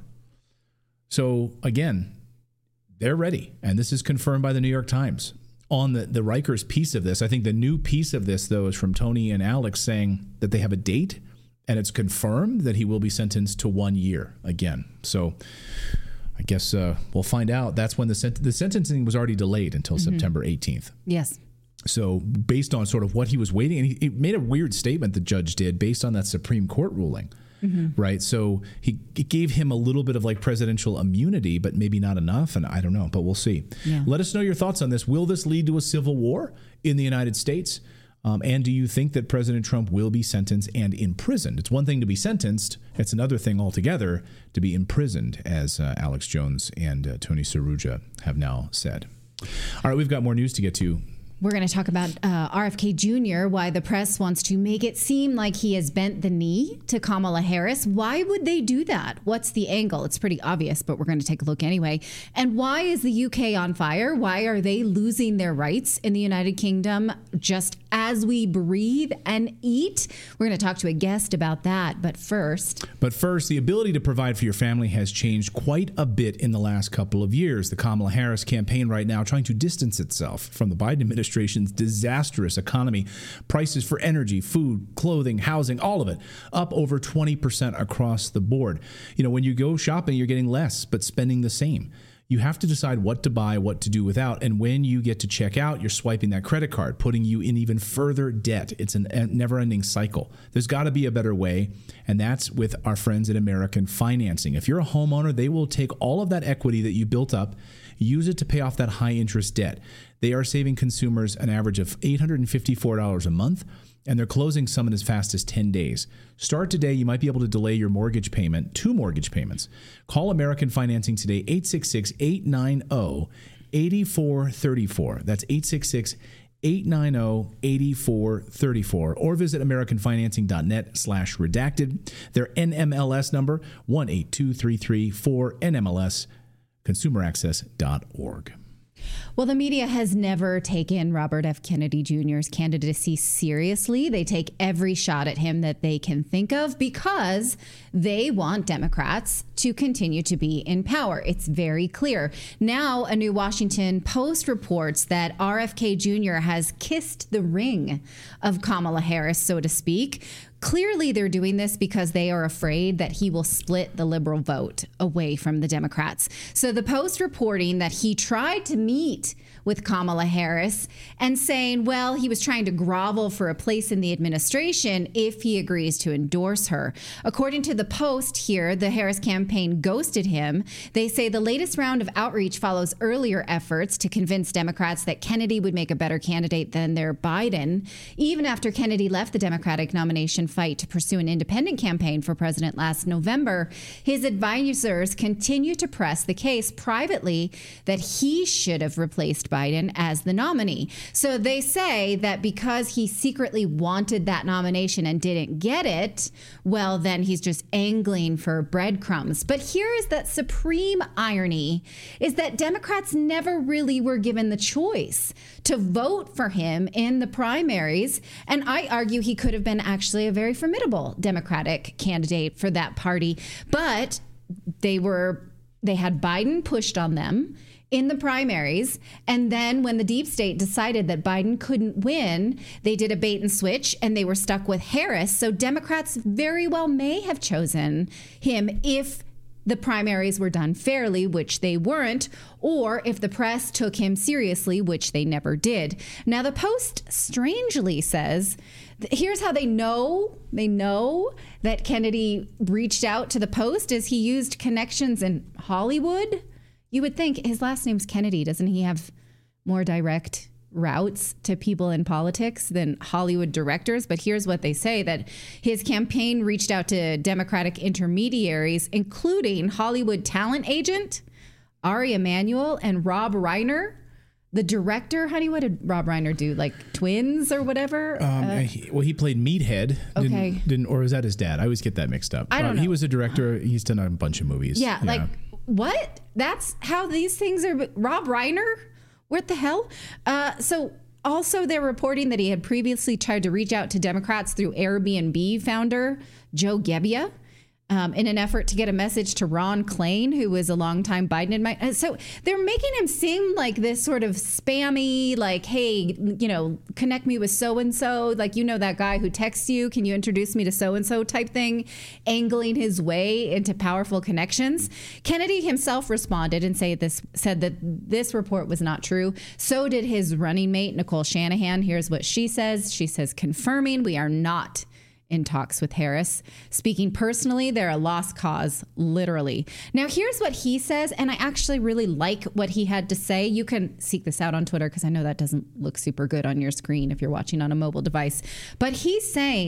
So again, they're ready. And this is confirmed by the New York Times. On the, the Rikers piece of this, I think the new piece of this, though, is from Tony and Alex saying that they have a date and it's confirmed that he will be sentenced to one year again. So I guess uh, we'll find out. That's when the sent- the sentencing was already delayed until mm-hmm. September eighteenth. Yes. So based on sort of what he was waiting, and he, he made a weird statement, the judge did, based on that Supreme Court ruling, mm-hmm. right? So he it gave him a little bit of like presidential immunity, but maybe not enough. And I don't know, but we'll see. Yeah. Let us know your thoughts on this. Will this lead to a civil war in the United States? Um, and do you think that President Trump will be sentenced and imprisoned? It's one thing to be sentenced. It's another thing altogether to be imprisoned, as uh, Alex Jones and uh, Tony Saruja have now said. All right, we've got more news to get to. We're going to talk about uh, R F K Junior, why the press wants to make it seem like he has bent the knee to Kamala Harris. Why would they do that? What's the angle? It's pretty obvious, but we're going to take a look anyway. And why is the U K on fire? Why are they losing their rights in the United Kingdom just as we breathe and eat? We're going to talk to a guest about that. But first... But first, the ability to provide for your family has changed quite a bit in the last couple of years. The Kamala Harris campaign right now trying to distance itself from the Biden administration administration's disastrous economy. Prices for energy, food, clothing, housing, all of it up over twenty percent across the board. You know, when you go shopping, you're getting less, but spending the same. You have to decide what to buy, what to do without. And when you get to check out, you're swiping that credit card, putting you in even further debt. It's a never-ending cycle. There's got to be a better way, and that's with our friends at American Financing. If you're a homeowner, they will take all of that equity that you built up, use it to pay off that high-interest debt. They are saving consumers an average of eight hundred fifty-four dollars a month, and they're closing some in as fast as ten days. Start today. You might be able to delay your mortgage payment, two mortgage payments. Call American Financing today, eight six six, eight nine zero, eight four three four. That's eight six six, eight nine zero, eight four three four. Or visit americanfinancing.net slash redacted. Their N M L S number, one eight two three three four N M L S, consumer access dot org. Well, the media has never taken Robert F. Kennedy Junior's candidacy seriously. They take every shot at him that they can think of because they want Democrats to continue to be in power. It's very clear. Now, a new Washington Post reports that R F K Junior has kissed the ring of Kamala Harris, so to speak. Clearly, they're doing this because they are afraid that he will split the liberal vote away from the Democrats. So the Post reporting that he tried to meet with Kamala Harris and saying, well, he was trying to grovel for a place in the administration if he agrees to endorse her. According to the Post here, the Harris campaign ghosted him. They say the latest round of outreach follows earlier efforts to convince Democrats that Kennedy would make a better candidate than their Biden. Even after Kennedy left the Democratic nomination fight to pursue an independent campaign for president last November, his advisors continue to press the case privately that he should have replaced Biden as the nominee. So they say that because he secretly wanted that nomination and didn't get it, well, then he's just angling for breadcrumbs. But here is that supreme irony, is that Democrats never really were given the choice to vote for him in the primaries. And I argue he could have been actually a very formidable Democratic candidate for that party. But they were, they had Biden pushed on them in the primaries. And then when the deep state decided that Biden couldn't win, they did a bait and switch and they were stuck with Harris. So Democrats very well may have chosen him if the primaries were done fairly, which they weren't, or if the press took him seriously, which they never did. Now, the Post strangely says, here's how they know, they know that Kennedy reached out to the Post is he used connections in Hollywood. You would think his last name's Kennedy. Doesn't he have more direct routes to people in politics than Hollywood directors? But here's what they say, that his campaign reached out to Democratic intermediaries, including Hollywood talent agent Ari Emanuel and Rob Reiner, the director. Honey, what did Rob Reiner do? Like Twins or whatever? Um, uh, he, well, he played Meathead. Didn't, okay. Didn't, or was that his dad? I always get that mixed up. I don't uh, know. He was a director. He's done a bunch of movies. Yeah, yeah. Like, what? That's how these things are. Rob Reiner? What the hell? Uh, so also they're reporting that he had previously tried to reach out to Democrats through Airbnb founder Joe Gebbia um, in an effort to get a message to Ron Klain, who was a longtime Biden admirer. So they're making him seem like this sort of spammy, like, hey, you know, connect me with so-and-so. Like, you know, that guy who texts you, can you introduce me to so-and-so type thing, angling his way into powerful connections. Kennedy himself responded and say this, said that this report was not true. So did his running mate, Nicole Shanahan. Here's what she says. She says, confirming we are not in talks with Harris. Speaking personally, they're a lost cause, literally. Now, here's what he says, and I actually really like what he had to say. You can seek this out on Twitter because I know that doesn't look super good on your screen if you're watching on a mobile device. But he's saying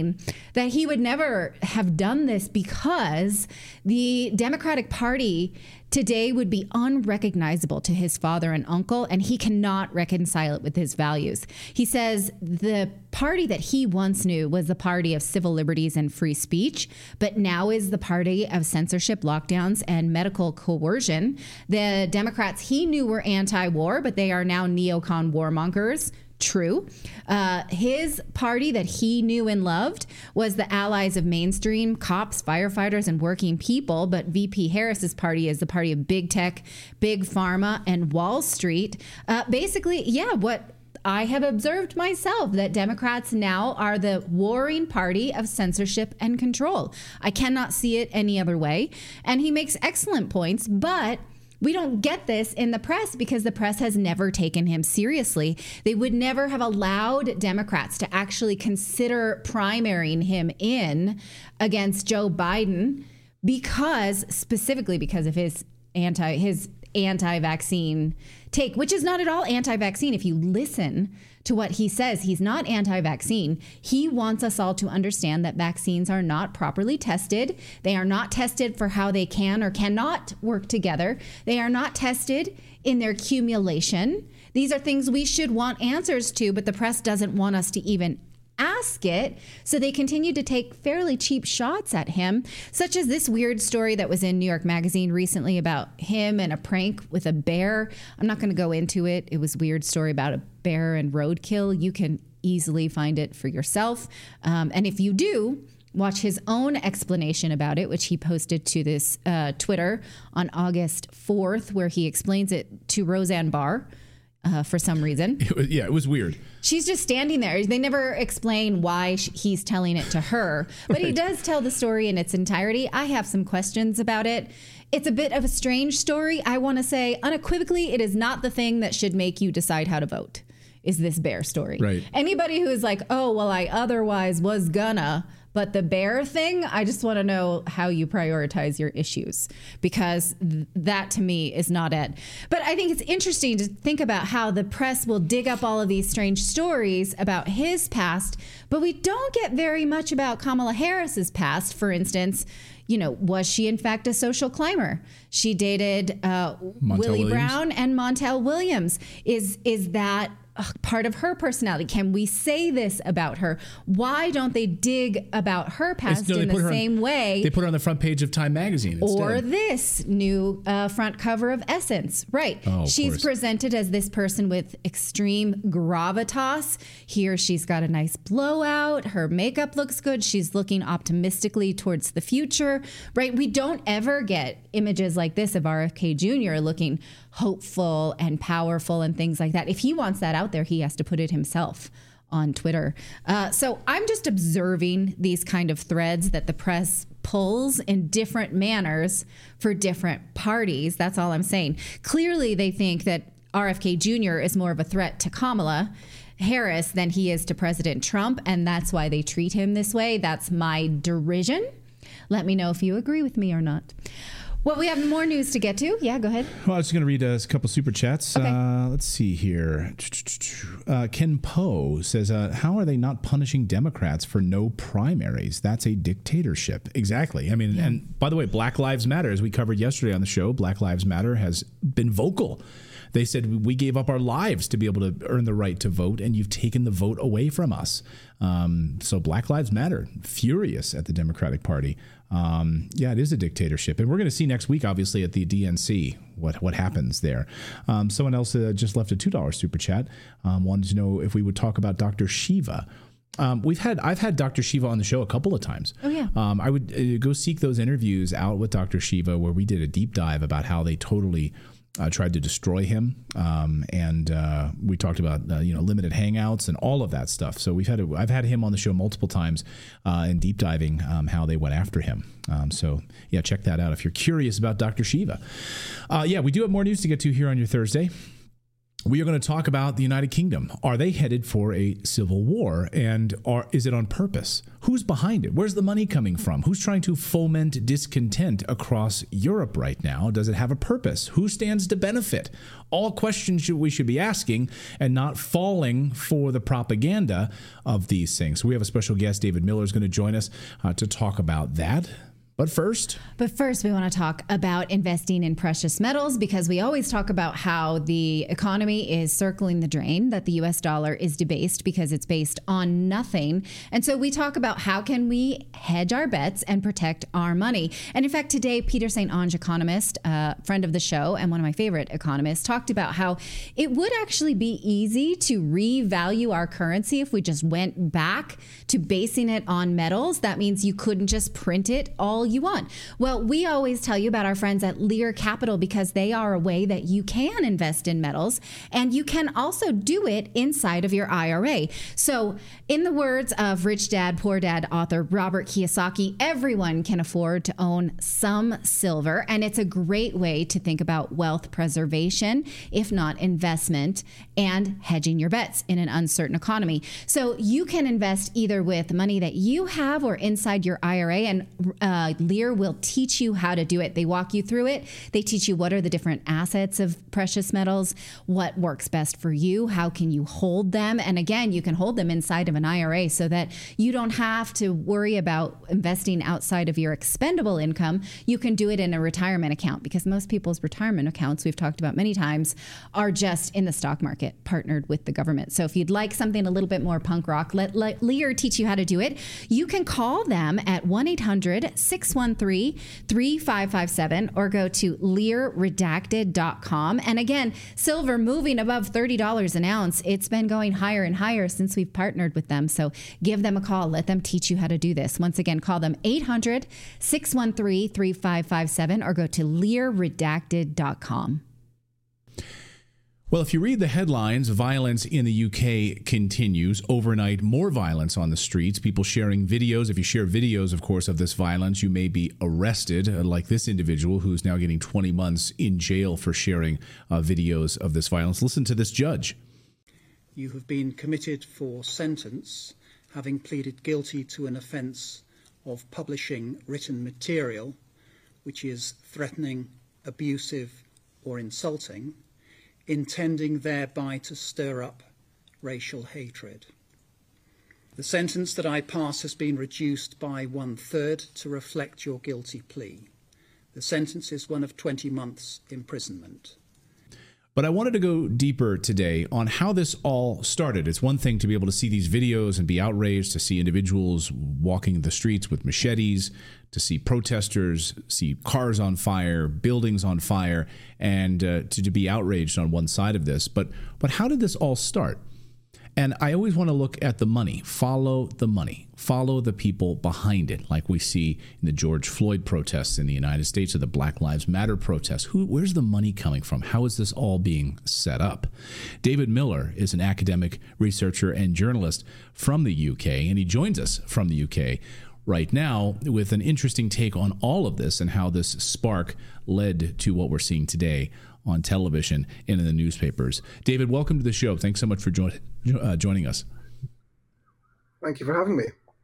that he would never have done this because the Democratic Party today would be unrecognizable to his father and uncle, and he cannot reconcile it with his values. He says the party that he once knew was the party of civil liberties and free speech, but now is the party of censorship, lockdowns, and medical coercion. The Democrats he knew were anti-war, but they are now neocon warmongers. True. Uh, his party that he knew and loved was the allies of mainstream, cops, firefighters, and working people. But V P Harris's party is the party of big tech, big pharma, and Wall Street. Uh, basically, yeah, what I have observed myself, that Democrats now are the warring party of censorship and control. I cannot see it any other way. And he makes excellent points, but we don't get this in the press because the press has never taken him seriously. They would never have allowed Democrats to actually consider primarying him in against Joe Biden because, specifically because of his anti his anti-vaccine take, which is not at all anti-vaccine. If you listen to what he says, he's not anti-vaccine. He wants us all to understand that vaccines are not properly tested. They are not tested for how they can or cannot work together. They are not tested in their accumulation. These are things we should want answers to, but the press doesn't want us to even ask it. So they continue to take fairly cheap shots at him, such as this weird story that was in New York Magazine recently about him and a prank with a bear. I'm not going to go into it. It was a weird story about a bear and roadkill. You can easily find it for yourself. Um, and if you do, watch his own explanation about it, which he posted to this uh, Twitter on August fourth, where he explains it to Roseanne Barr. Uh, for some reason. It was, yeah, it was weird. She's just standing there. They never explain why sh- he's telling it to her, but right. He does tell the story in its entirety. I have some questions about it. It's a bit of a strange story. I want to say unequivocally, it is not the thing that should make you decide how to vote, is this bear story. Right. Anybody who is like, oh, well, I otherwise was gonna, but the bear thing, I just want to know how you prioritize your issues, because th- that to me is not it. But I think it's interesting to think about how the press will dig up all of these strange stories about his past, but we don't get very much about Kamala Harris's past. For instance, you know, was she in fact a social climber? She dated uh, Willie Williams. Brown and Montel Williams. Is is that part of her personality? Can we say this about her? Why don't they dig about her past no, in the same on, way? They put her on the front page of Time magazine instead. Or this new uh, front cover of Essence. Right. Oh, of she's course. presented as this person with extreme gravitas. Here she's got a nice blowout. Her makeup looks good. She's looking optimistically towards the future. Right. We don't ever get images like this of R F K Junior looking hopeful and powerful and things like that. If he wants that out there, he has to put it himself on Twitter. Uh, so I'm just observing these kind of threads that the press pulls in different manners for different parties. That's all I'm saying. Clearly, they think that R F K Junior is more of a threat to Kamala Harris than he is to President Trump, and that's why they treat him this way. That's my derision. Let me know if you agree with me or not. Well, we have more news to get to. Yeah, go ahead. Well, I was just going to read a couple super chats. Okay. Uh, let's see here. Uh, Ken Poe says, uh, how are they not punishing Democrats for no primaries? That's a dictatorship. Exactly. I mean, yeah. And by the way, Black Lives Matter, as we covered yesterday on the show, Black Lives Matter has been vocal. They said we gave up our lives to be able to earn the right to vote, and you've taken the vote away from us. Um, so Black Lives Matter, furious at the Democratic Party. Um, yeah, it is a dictatorship. And we're going to see next week, obviously, at the D N C, what, what happens there. Um, someone else uh, just left a two dollars super chat. Um, wanted to know if we would talk about Doctor Shiva. Um, we've had I've had Doctor Shiva on the show a couple of times. Oh, yeah. Um, I would uh, go seek those interviews out with Doctor Shiva where we did a deep dive about how they totally Uh, tried to destroy him, um, and uh, we talked about uh, you know limited hangouts and all of that stuff. So we've had a, I've had him on the show multiple times uh, and deep diving um, how they went after him. Um, so yeah, check that out if you're curious about Doctor Shiva. Uh, yeah, we do have more news to get to here on your Thursday. We are going to talk about the United Kingdom. Are they headed for a civil war? And are, is it on purpose? Who's behind it? Where's the money coming from? Who's trying to foment discontent across Europe right now? Does it have a purpose? Who stands to benefit? All questions we should be asking and not falling for the propaganda of these things. We have a special guest. David Miller is going to join us uh, to talk about that. But first, but first, we want to talk about investing in precious metals, because we always talk about how the economy is circling the drain, that the U S dollar is debased because it's based on nothing. And so we talk about how can we hedge our bets and protect our money. And in fact, today, Peter Saint Onge, economist, uh, friend of the show, and one of my favorite economists, talked about how it would actually be easy to revalue our currency if we just went back to basing it on metals. That means you couldn't just print it all you want. Well, we always tell you about our friends at Lear Capital, because they are a way that you can invest in metals, and you can also do it inside of your I R A. So in the words of Rich Dad, Poor Dad author Robert Kiyosaki, everyone can afford to own some silver, and it's a great way to think about wealth preservation, if not investment, and hedging your bets in an uncertain economy. So you can invest either with money that you have or inside your I R A, and uh, Lear will teach you how to do it. They walk you through it. They teach you what are the different assets of precious metals, what works best for you, how can you hold them. And again, you can hold them inside of an I R A so that you don't have to worry about investing outside of your expendable income. You can do it in a retirement account, because most people's retirement accounts, we've talked about many times, are just in the stock market, partnered with the government. So if you'd like something a little bit more punk rock, let, let Lear teach you how to do it. You can call them at one eight hundred, six one three, three five five seven or go to lear redacted dot com. And again, silver moving above thirty dollars an ounce. It's been going higher and higher since we've partnered with them. So give them a call. Let them teach you how to do this. Once again, call them eight hundred, six one three, three five five seven or go to lear redacted dot com. Well, if you read the headlines, violence in the U K continues. Overnight, more violence on the streets, people sharing videos. If you share videos, of course, of this violence, you may be arrested, uh, like this individual who's now getting twenty months in jail for sharing uh, videos of this violence. Listen to this judge. You have been committed for sentence, having pleaded guilty to an offence of publishing written material which is threatening, abusive or insulting, intending thereby to stir up racial hatred. The sentence that I pass has been reduced by one-third to reflect your guilty plea. The sentence is one of twenty months imprisonment. But I wanted to go deeper today on how this all started. It's one thing to be able to see these videos and be outraged, to see individuals walking the streets with machetes, to see protesters, see cars on fire, buildings on fire, and uh, to, to be outraged on one side of this. But but how did this all start? And I always want to look at the money, follow the money, follow the people behind it, like we see in the George Floyd protests in the United States or the Black Lives Matter protests. Who, where's the money coming from? How is this all being set up? David Miller is an academic researcher and journalist from the U K, and he joins us from the U K right now with an interesting take on all of this and how this spark led to what we're seeing today on television and in the newspapers. David, welcome to the show. Thanks so much for jo- uh, joining us. Thank you for having me.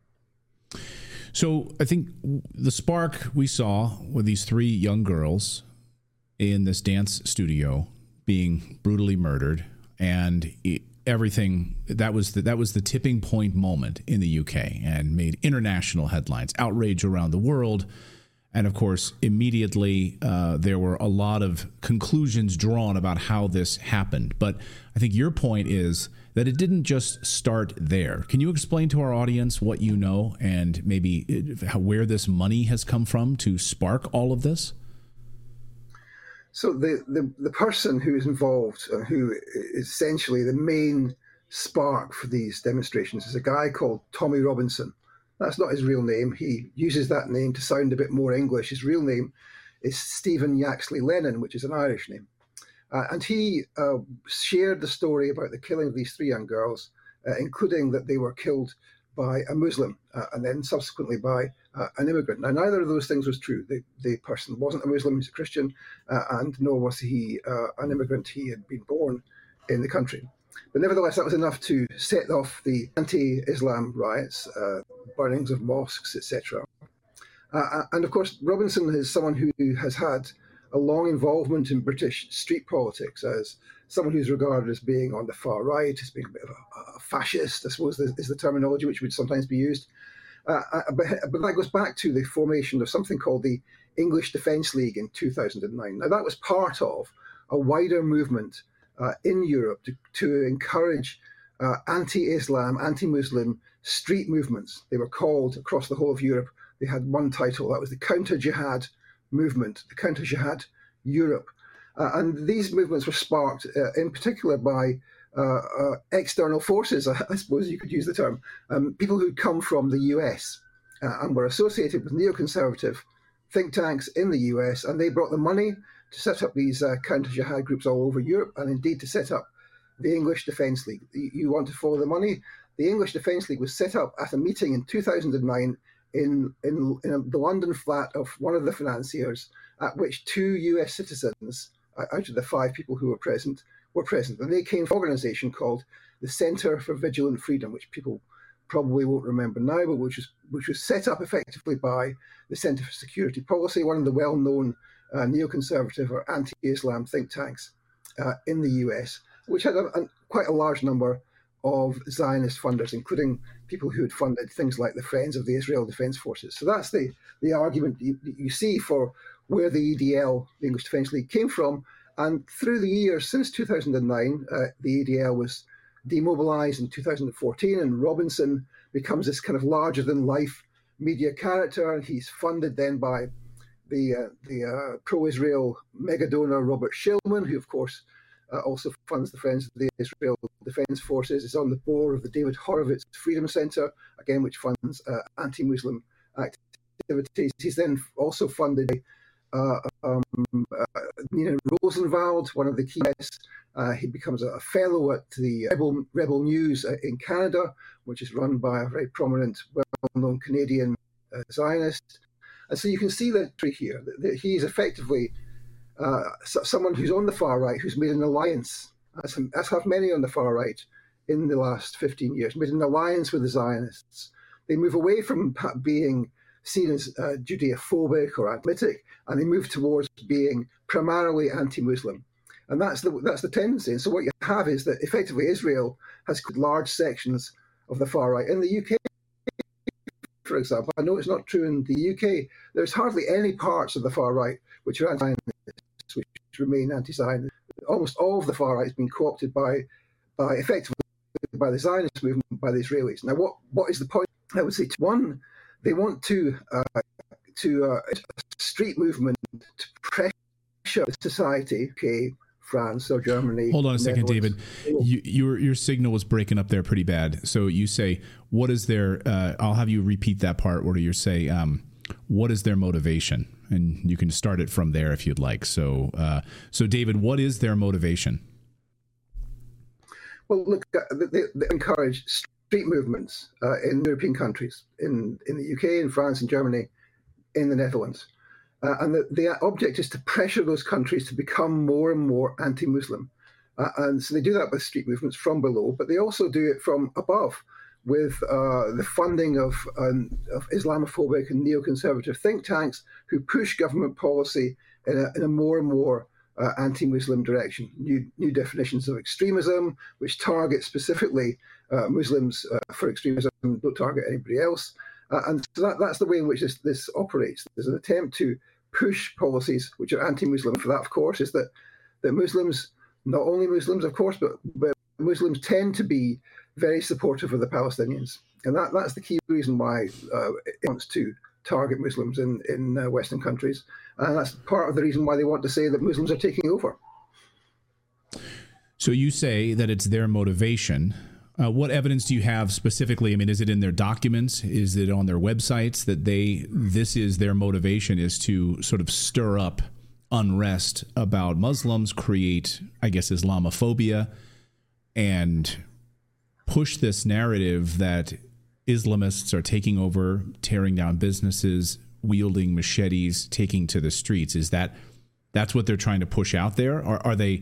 So I think the spark we saw with these three young girls in this dance studio being brutally murdered, and it, everything that was the, that was the tipping point moment in the U K and made international headlines, outrage around the world. And of course, immediately uh, there were a lot of conclusions drawn about how this happened. But I think your point is that it didn't just start there. Can you explain to our audience what you know and maybe it, how, where this money has come from to spark all of this? So the, the, the person who is involved, uh, who is essentially the main spark for these demonstrations, is a guy called Tommy Robinson. That's not his real name. He uses that name to sound a bit more English. His real name is Stephen Yaxley Lennon, which is an Irish name. Uh, and he uh, shared the story about the killing of these three young girls, uh, including that they were killed by a Muslim uh, and then subsequently by uh, an immigrant. Now, neither of those things was true. The, the person wasn't a Muslim, he's a Christian, uh, and nor was he uh, an immigrant. He had been born in the country. But nevertheless, that was enough to set off the anti-Islam riots, uh, burnings of mosques, et cetera. Uh, and of course, Robinson is someone who has had a long involvement in British street politics as someone who's regarded as being on the far right, as being a bit of a, a fascist, I suppose is the terminology which would sometimes be used. Uh, but, but that goes back to the formation of something called the English Defence League in two thousand nine. Now, that was part of a wider movement uh, in Europe to, to encourage uh, anti-Islam, anti-Muslim street movements. They were called across the whole of Europe. They had one title, that was the Counter-Jihad Movement, the Counter-Jihad Europe. Uh, and these movements were sparked uh, in particular by uh, uh, external forces, I, I suppose you could use the term, um, people who'd come from the U S uh, and were associated with neoconservative think tanks in the U S, and they brought the money to set up these uh, counter-jihad groups all over Europe, and indeed to set up the English Defence League. You want to follow the money? The English Defence League was set up at a meeting in two thousand nine in, in, in the London flat of one of the financiers, at which two U S citizens, out of the five people who were present, were present. And they came from an organisation called the Centre for Vigilant Freedom, which people probably won't remember now, but which was, which was set up effectively by the Centre for Security Policy, one of the well-known uh, neoconservative or anti-Islam think tanks uh, in the U S, which had a, a, quite a large number of Zionist funders, including people who had funded things like the Friends of the Israel Defence Forces. So that's the, the argument you, you see for where the E D L, the English Defence League, came from. And through the years since two thousand nine, uh, the E D L was demobilised in two thousand fourteen, and Robinson becomes this kind of larger-than-life media character. He's funded then by the uh, the uh, pro-Israel mega donor Robert Shillman, who, of course, uh, also funds the Friends of the Israel Defence Forces. Is on the board of the David Horowitz Freedom Centre, again, which funds uh, anti-Muslim activities. He's then also funded by uh, um, uh, Nina Rosenwald, one of the key guests. Uh, he becomes a, a fellow at the Rebel, Rebel News uh, in Canada, which is run by a very prominent, well-known Canadian uh, Zionist. And so you can see that here, that, that he's effectively uh, someone who's on the far right, who's made an alliance, as, as have many on the far right in the last fifteen years, made an alliance with the Zionists. They move away from being seen as uh, Judeophobic or anti-Semitic, and they move towards being primarily anti-Muslim. And that's the that's the tendency. And so what you have is that effectively Israel has large sections of the far right. In the U K, for example, I know it's not true in the U K, there's hardly any parts of the far right which are anti-Zionist, which remain anti-Zionist. Almost all of the far right has been co-opted by, by effectively by the Zionist movement, by the Israelis. Now, what, what is the point? I would say, one, they want to uh, to uh, a street movement to pressure society, okay, France or Germany. Hold on a second, David. You, your your signal was breaking up there pretty bad. So you say, what is their? Uh, I'll have you repeat that part where you say, um, what is their motivation? And you can start it from there if you'd like. So, uh, so David, what is their motivation? Well, look, they, they encourage street movements uh, in European countries, in in the U K, in France, in Germany, in the Netherlands. Uh, and the, the object is to pressure those countries to become more and more anti-Muslim. Uh, and so they do that with street movements from below, but they also do it from above with uh, the funding of, um, of Islamophobic and neoconservative think tanks who push government policy in a, in a more and more uh, anti-Muslim direction. New, new definitions of extremism, which target specifically uh, Muslims uh, for extremism, don't target anybody else. Uh, and so that, that's the way in which this, this operates. There's an attempt to push policies which are anti-Muslim. For that, of course, is that, that Muslims, not only Muslims, of course, but, but Muslims tend to be very supportive of the Palestinians. And that, that's the key reason why uh, it wants to target Muslims in, in uh, Western countries. And that's part of the reason why they want to say that Muslims are taking over. So you say that it's their motivation. Uh, what evidence do you have specifically? I mean, is it in their documents? Is it on their websites that they, this is their motivation, is to sort of stir up unrest about Muslims, create, I guess, Islamophobia, and push this narrative that Islamists are taking over, tearing down businesses, wielding machetes, taking to the streets? Is that, that's what they're trying to push out there? Or are they,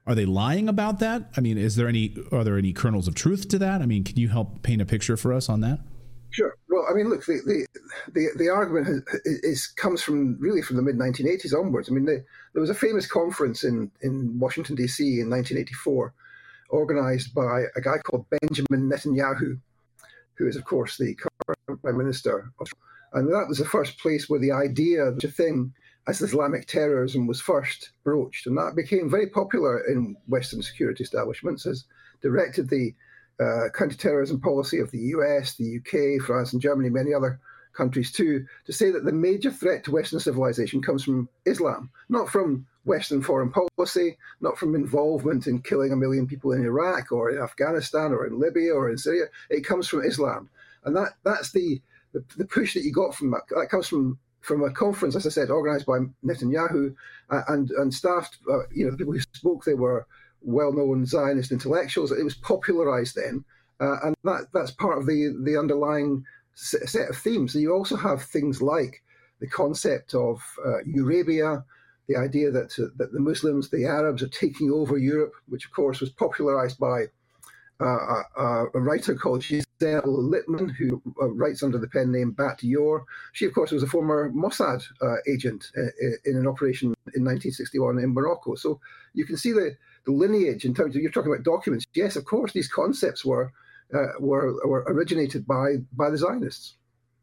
Are they lying about that? I mean, is there any are there any kernels of truth to that? I mean, can you help paint a picture for us on that? Sure. Well, I mean, look, the the the, the argument has, is comes from really from the mid nineteen eighties onwards. I mean, the, there was a famous conference in, in Washington, D C in nineteen eighty-four, organized by a guy called Benjamin Netanyahu, who is, of course, the current Prime Minister. And that was the first place where the idea of such a thing as Islamic terrorism was first broached. And that became very popular in Western security establishments, as directed the Uh, counterterrorism policy of the U S, the U K, France, and Germany, many other countries too, to say that the major threat to Western civilization comes from Islam, not from Western foreign policy, not from involvement in killing a million people in Iraq or in Afghanistan or in Libya or in Syria. It comes from Islam. And that that's the, the, the push that you got from that. That comes from from a conference, as I said, organized by Netanyahu uh, and, and staffed, uh, you know, the people who spoke, they were well-known Zionist intellectuals. It was popularized then, uh, and that that's part of the the underlying set of themes. And you also have things like the concept of uh, Eurabia, the idea that uh, that the Muslims, the Arabs, are taking over Europe, which of course was popularized by uh, a, a writer called Giselle Littman, who uh, writes under the pen name Bat Yor. She, of course, was a former Mossad uh, agent uh, in an operation in nineteen sixty-one in Morocco. So you can see the the lineage in terms of, you're talking about documents. Yes, of course, these concepts were uh, were were originated by by the Zionists.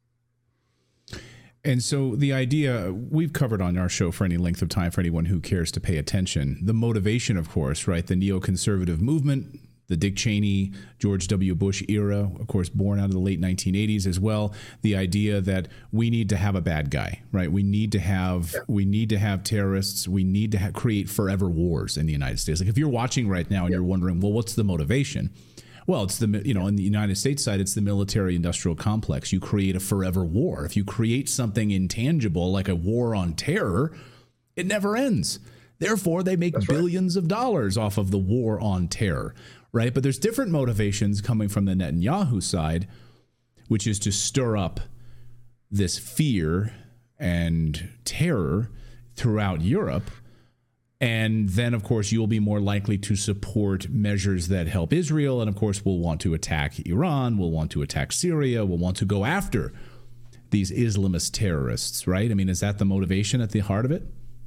And so the idea we've covered on our show for any length of time for anyone who cares to pay attention, the motivation, of course, right? The neoconservative movement, the Dick Cheney, George W. Bush era, of course, born out of the late nineteen eighties as well. The idea that we need to have a bad guy, right? We need to have yeah. we need to have terrorists. We need to ha- create forever wars in the United States. Like if you're watching right now and yeah. you're wondering, well, what's the motivation? Well, it's the, you know, on the United States side, it's the military industrial complex. You create a forever war. If you create something intangible like a war on terror, it never ends. Therefore, they make That's billions right. of dollars off of the war on terror. Right. But there's different motivations coming from the Netanyahu side, which is to stir up this fear and terror throughout Europe. And then, of course, you'll be more likely to support measures that help Israel. And, of course, we'll want to attack Iran. We'll want to attack Syria. We'll want to go after these Islamist terrorists. Right. I mean, is that the motivation at the heart of it?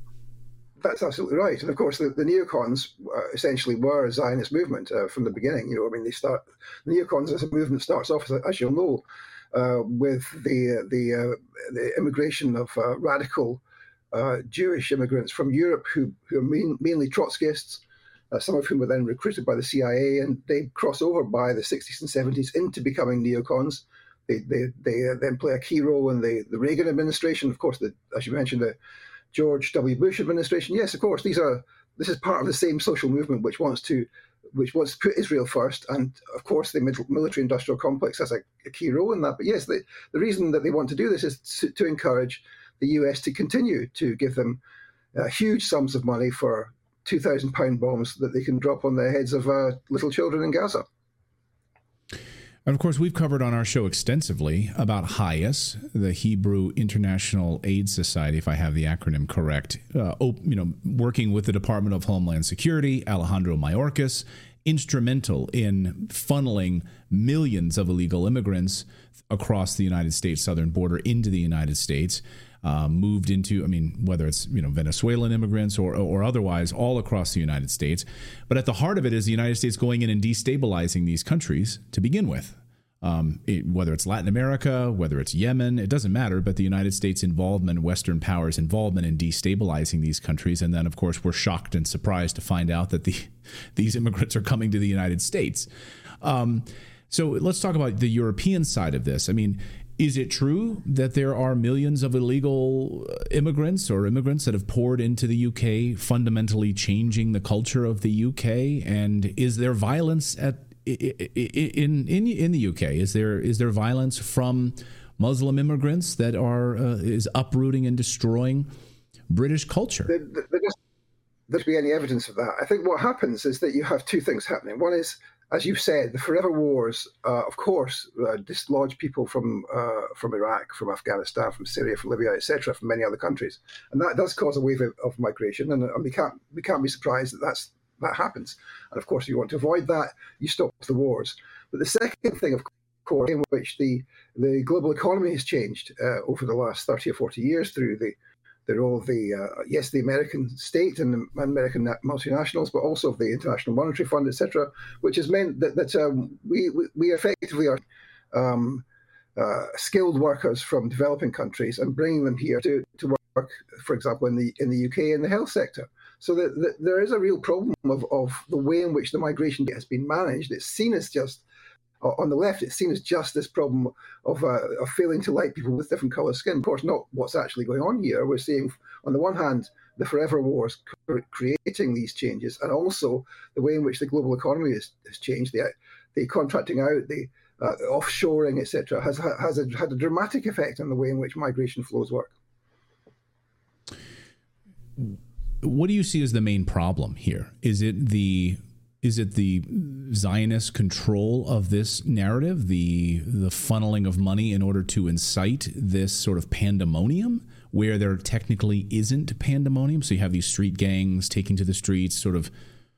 That's absolutely right. And of course, the, the neocons uh, essentially were a Zionist movement uh, from the beginning. You know, I mean, they start the neocons as a movement starts off, as, as you'll know, uh, with the the uh, the immigration of uh, radical uh, Jewish immigrants from Europe who who are main, mainly Trotskyists, uh, some of whom were then recruited by the C I A, and they cross over by the sixties and seventies into becoming neocons. They they they uh, then play a key role in the the Reagan administration, of course. The, as you mentioned, the George W. Bush administration. Yes, of course, these are. This is part of the same social movement which wants to, which wants to put Israel first, and of course, the military-industrial complex has a, a key role in that. But yes, the, the reason that they want to do this is to, to encourage the U S to continue to give them uh, huge sums of money for two thousand pound bombs that they can drop on the heads of uh, little children in Gaza. And of course, we've covered on our show extensively about HIAS, the Hebrew International Aid Society, if I have the acronym correct, uh, op- you know, working with the Department of Homeland Security, Alejandro Mayorkas, instrumental in funneling millions of illegal immigrants across the United States southern border into the United States, uh, moved into, I mean, whether it's, you know, Venezuelan immigrants or, or otherwise, all across the United States. But at the heart of it is the United States going in and destabilizing these countries to begin with. Um, it, whether it's Latin America, whether it's Yemen, it doesn't matter. But the United States involvement, Western powers' involvement in destabilizing these countries. And then, of course, we're shocked and surprised to find out that the these immigrants are coming to the United States. Um, so let's talk about the European side of this. I mean, is it true that there are millions of illegal immigrants or immigrants that have poured into the U K, fundamentally changing the culture of the U K? And is there violence at in in in the U K? Is there is there violence from Muslim immigrants that are uh, is uprooting and destroying British culture? There, there doesn't there's be any evidence of that. I think what happens is that you have two things happening. One is, as you said, the forever wars, uh, of course, uh, dislodge people from uh, from Iraq, from Afghanistan, from Syria, from Libya, et cetera, from many other countries, and that does cause a wave of, of migration. And, and we can't we can't be surprised that that's that happens. And of course, if you want to avoid that, you stop the wars. But the second thing, of course, in which the, the global economy has changed uh, over the last thirty or forty years through the, the role of the, uh, yes, the American state and the American multinationals, but also of the International Monetary Fund, et cetera, which has meant that, that um, we, we, we effectively are um, uh, skilled workers from developing countries and bringing them here to, to work, for example, in the in the U K in the health sector. So that, that there is a real problem of, of the way in which the migration has been managed. It's seen as just, on the left, it's seen as just this problem of, uh, of failing to like people with different colour skin. Of course, not what's actually going on here. We're seeing, on the one hand, the forever wars creating these changes, and also the way in which the global economy has, has changed. The, the contracting out, the uh, offshoring, et cetera, has, has a, had a dramatic effect on the way in which migration flows work. What do you see as the main problem here? Is it the Is it the Zionist control of this narrative, the the funneling of money in order to incite this sort of pandemonium where there technically isn't pandemonium? So you have these street gangs taking to the streets, sort of.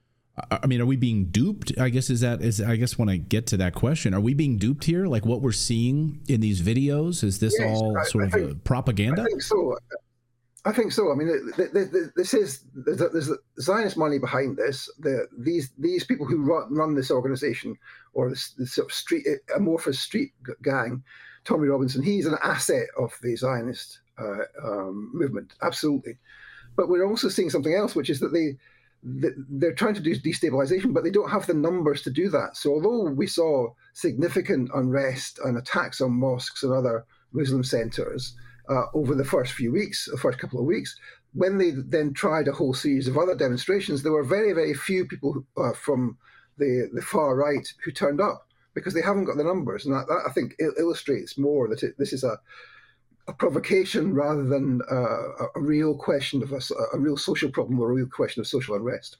I mean, are we being duped? I guess is that is I guess when I get to that question, are we being duped here? Like what we're seeing in these videos, is this yes, all I, sort I of think, a propaganda? I think so. I think so. I mean, this is there's Zionist money behind this. The, these these people who run, run this organization, or this, this sort of street amorphous street gang, Tommy Robinson, he's an asset of the Zionist uh, um, movement, absolutely. But we're also seeing something else, which is that they they're trying to do destabilization, but they don't have the numbers to do that. So although we saw significant unrest and attacks on mosques and other Muslim centers Uh, over the first few weeks, the first couple of weeks, when they then tried a whole series of other demonstrations, there were very, very few people who, uh, from the, the far right who turned up because they haven't got the numbers. And that, that I think, il- illustrates more that it, this is a, a provocation rather than uh, a real question of a, a real social problem or a real question of social unrest.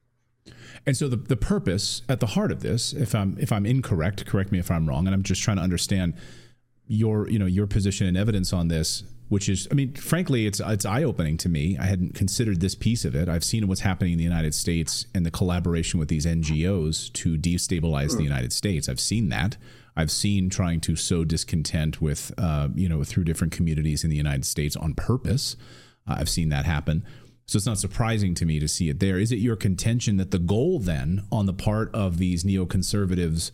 And so the the purpose at the heart of this, if I'm if I'm incorrect, correct me if I'm wrong, and I'm just trying to understand your you know your position and evidence on this, which is, I mean, frankly, it's it's eye-opening to me. I hadn't considered this piece of it. I've seen what's happening in the United States and the collaboration with these N G Os to destabilize mm. the United States. I've seen that. I've seen trying to sow discontent with uh, you know through different communities in the United States on purpose. Uh, I've seen that happen. So it's not surprising to me to see it there. Is it your contention that the goal then on the part of these neoconservatives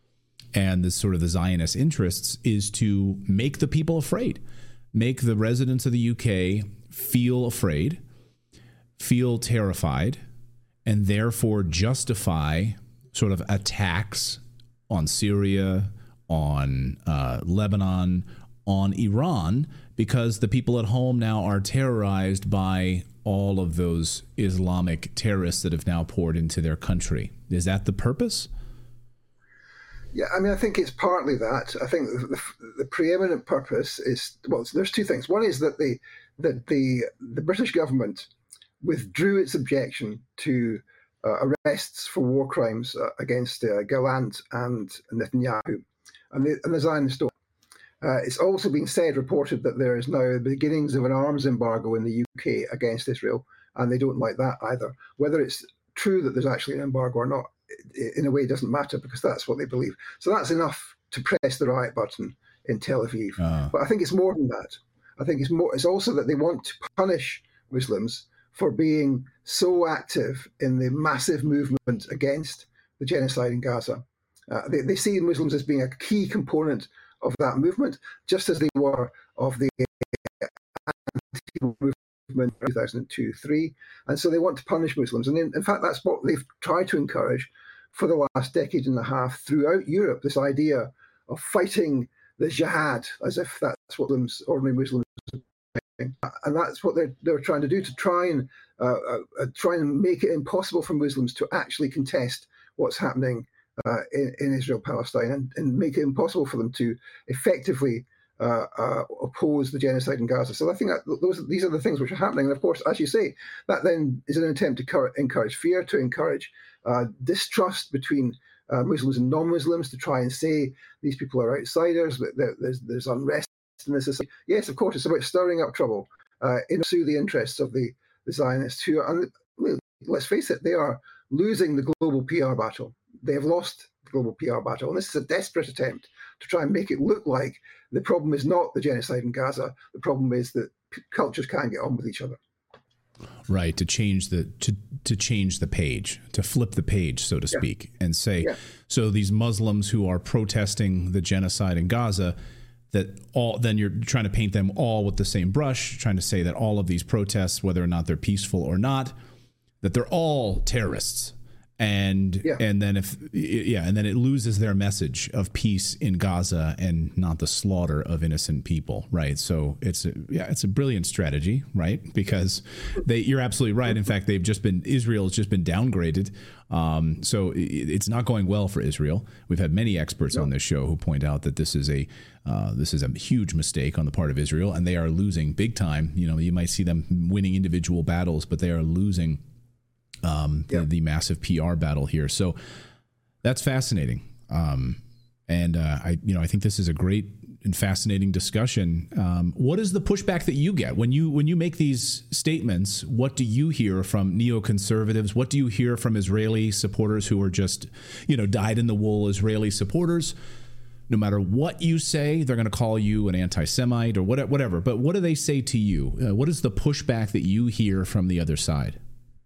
and this sort of the Zionist interests is to make the people afraid, make the residents of the U K feel afraid, feel terrified, and therefore justify sort of attacks on Syria, on uh, Lebanon, on Iran, because the people at home now are terrorized by all of those Islamic terrorists that have now poured into their country? Is that the purpose? Yeah, I mean, I think it's partly that. I think the, the, the preeminent purpose is, well, there's two things. One is that the that the the British government withdrew its objection to uh, arrests for war crimes uh, against uh, Gallant and Netanyahu, and the, and the Zionists don't. Uh, it's also been said, reported, that there is now the beginnings of an arms embargo in the U K against Israel, and they don't like that either. Whether it's true that there's actually an embargo or not, in a way, doesn't matter, because that's what they believe. So that's enough to press the riot button in Tel Aviv. Uh. But I think it's more than that. I think it's more. It's also that they want to punish Muslims for being so active in the massive movement against the genocide in Gaza. Uh, they, they see Muslims as being a key component of that movement, just as they were of the movement in two thousand two three. And so they want to punish Muslims. And in, in fact, that's what they've tried to encourage for the last decade and a half throughout Europe, this idea of fighting the jihad, as if that's what Muslims, ordinary Muslims are doing. And that's what they're, they're trying to do, to try and uh, uh, try and make it impossible for Muslims to actually contest what's happening uh, in, in Israel-Palestine, and, and make it impossible for them to effectively Uh, uh, oppose the genocide in Gaza. So I think that those these are the things which are happening. And of course, as you say, that then is an attempt to cur- encourage fear, to encourage uh, distrust between uh, Muslims and non-Muslims, to try and say these people are outsiders, that there, there's, there's unrest in this society. Yes, of course, it's about stirring up trouble uh, in pursue the interests of the, the Zionists, who are, and let's face it, they are losing the global P R battle. They have lost the global P R battle. And this is a desperate attempt to try and make it look like the problem is not the genocide in Gaza. The problem is that p- cultures can't get on with each other. Right, to change the to to change the page, to flip the page, so to speak, yeah. and say, yeah. so these Muslims who are protesting the genocide in Gaza, that all then you're trying to paint them all with the same brush, trying to say that all of these protests, whether or not they're peaceful or not, that they're all terrorists. And yeah. and then if yeah, and then it loses their message of peace in Gaza and not the slaughter of innocent people, right? So it's a, yeah, it's a brilliant strategy, right? Because they, you're absolutely right. In fact, they've just been Israel has just been downgraded, um, so it, it's not going well for Israel. We've had many experts no. on this show who point out that this is a uh, this is a huge mistake on the part of Israel, and they are losing big time. You know, you might see them winning individual battles, but they are losing. Um, the, yeah. the massive P R battle here. So that's fascinating. Um, and uh, I, you know, I think this is a great and fascinating discussion. Um, what is the pushback that you get when you when you make these statements? What do you hear from neoconservatives? What do you hear from Israeli supporters who are just, you know, dyed-in-the-wool Israeli supporters? No matter what you say, they're going to call you an anti-Semite or whatever. But what do they say to you? Uh, what is the pushback that you hear from the other side?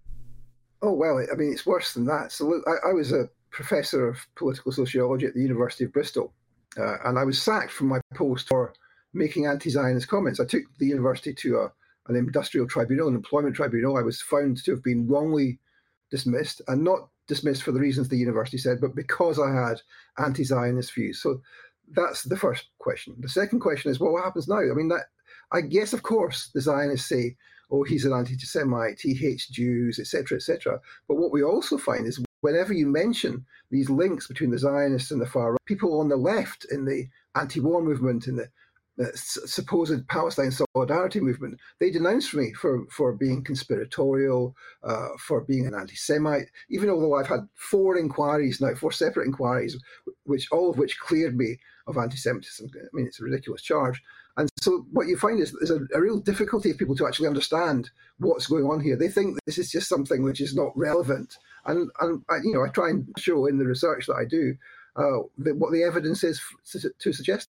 Oh, well, I mean, it's worse than that. So look, I, I was a professor of political sociology at the University of Bristol, uh, and I was sacked from my post for making anti-Zionist comments. I took the university to a, an industrial tribunal, an employment tribunal. I was found to have been wrongly dismissed, and not dismissed for the reasons the university said, but because I had anti-Zionist views. So that's the first question. The second question is, well, what happens now? I mean, that I guess, of course, the Zionists say, oh, he's an anti-Semite, he hates Jews, et cetera, et cetera. But what we also find is whenever you mention these links between the Zionists and the far right, people on the left in the anti-war movement, in the, the supposed Palestine solidarity movement, they denounce me for, for being conspiratorial, uh, for being an anti-Semite, even although I've had four inquiries now, four separate inquiries, which all of which cleared me of anti-Semitism. I mean, it's a ridiculous charge. And so what you find is there's a, a real difficulty of people to actually understand what's going on here. They think this is just something which is not relevant. And, and I, you know, I try and show in the research that I do uh, that what the evidence is f- to suggest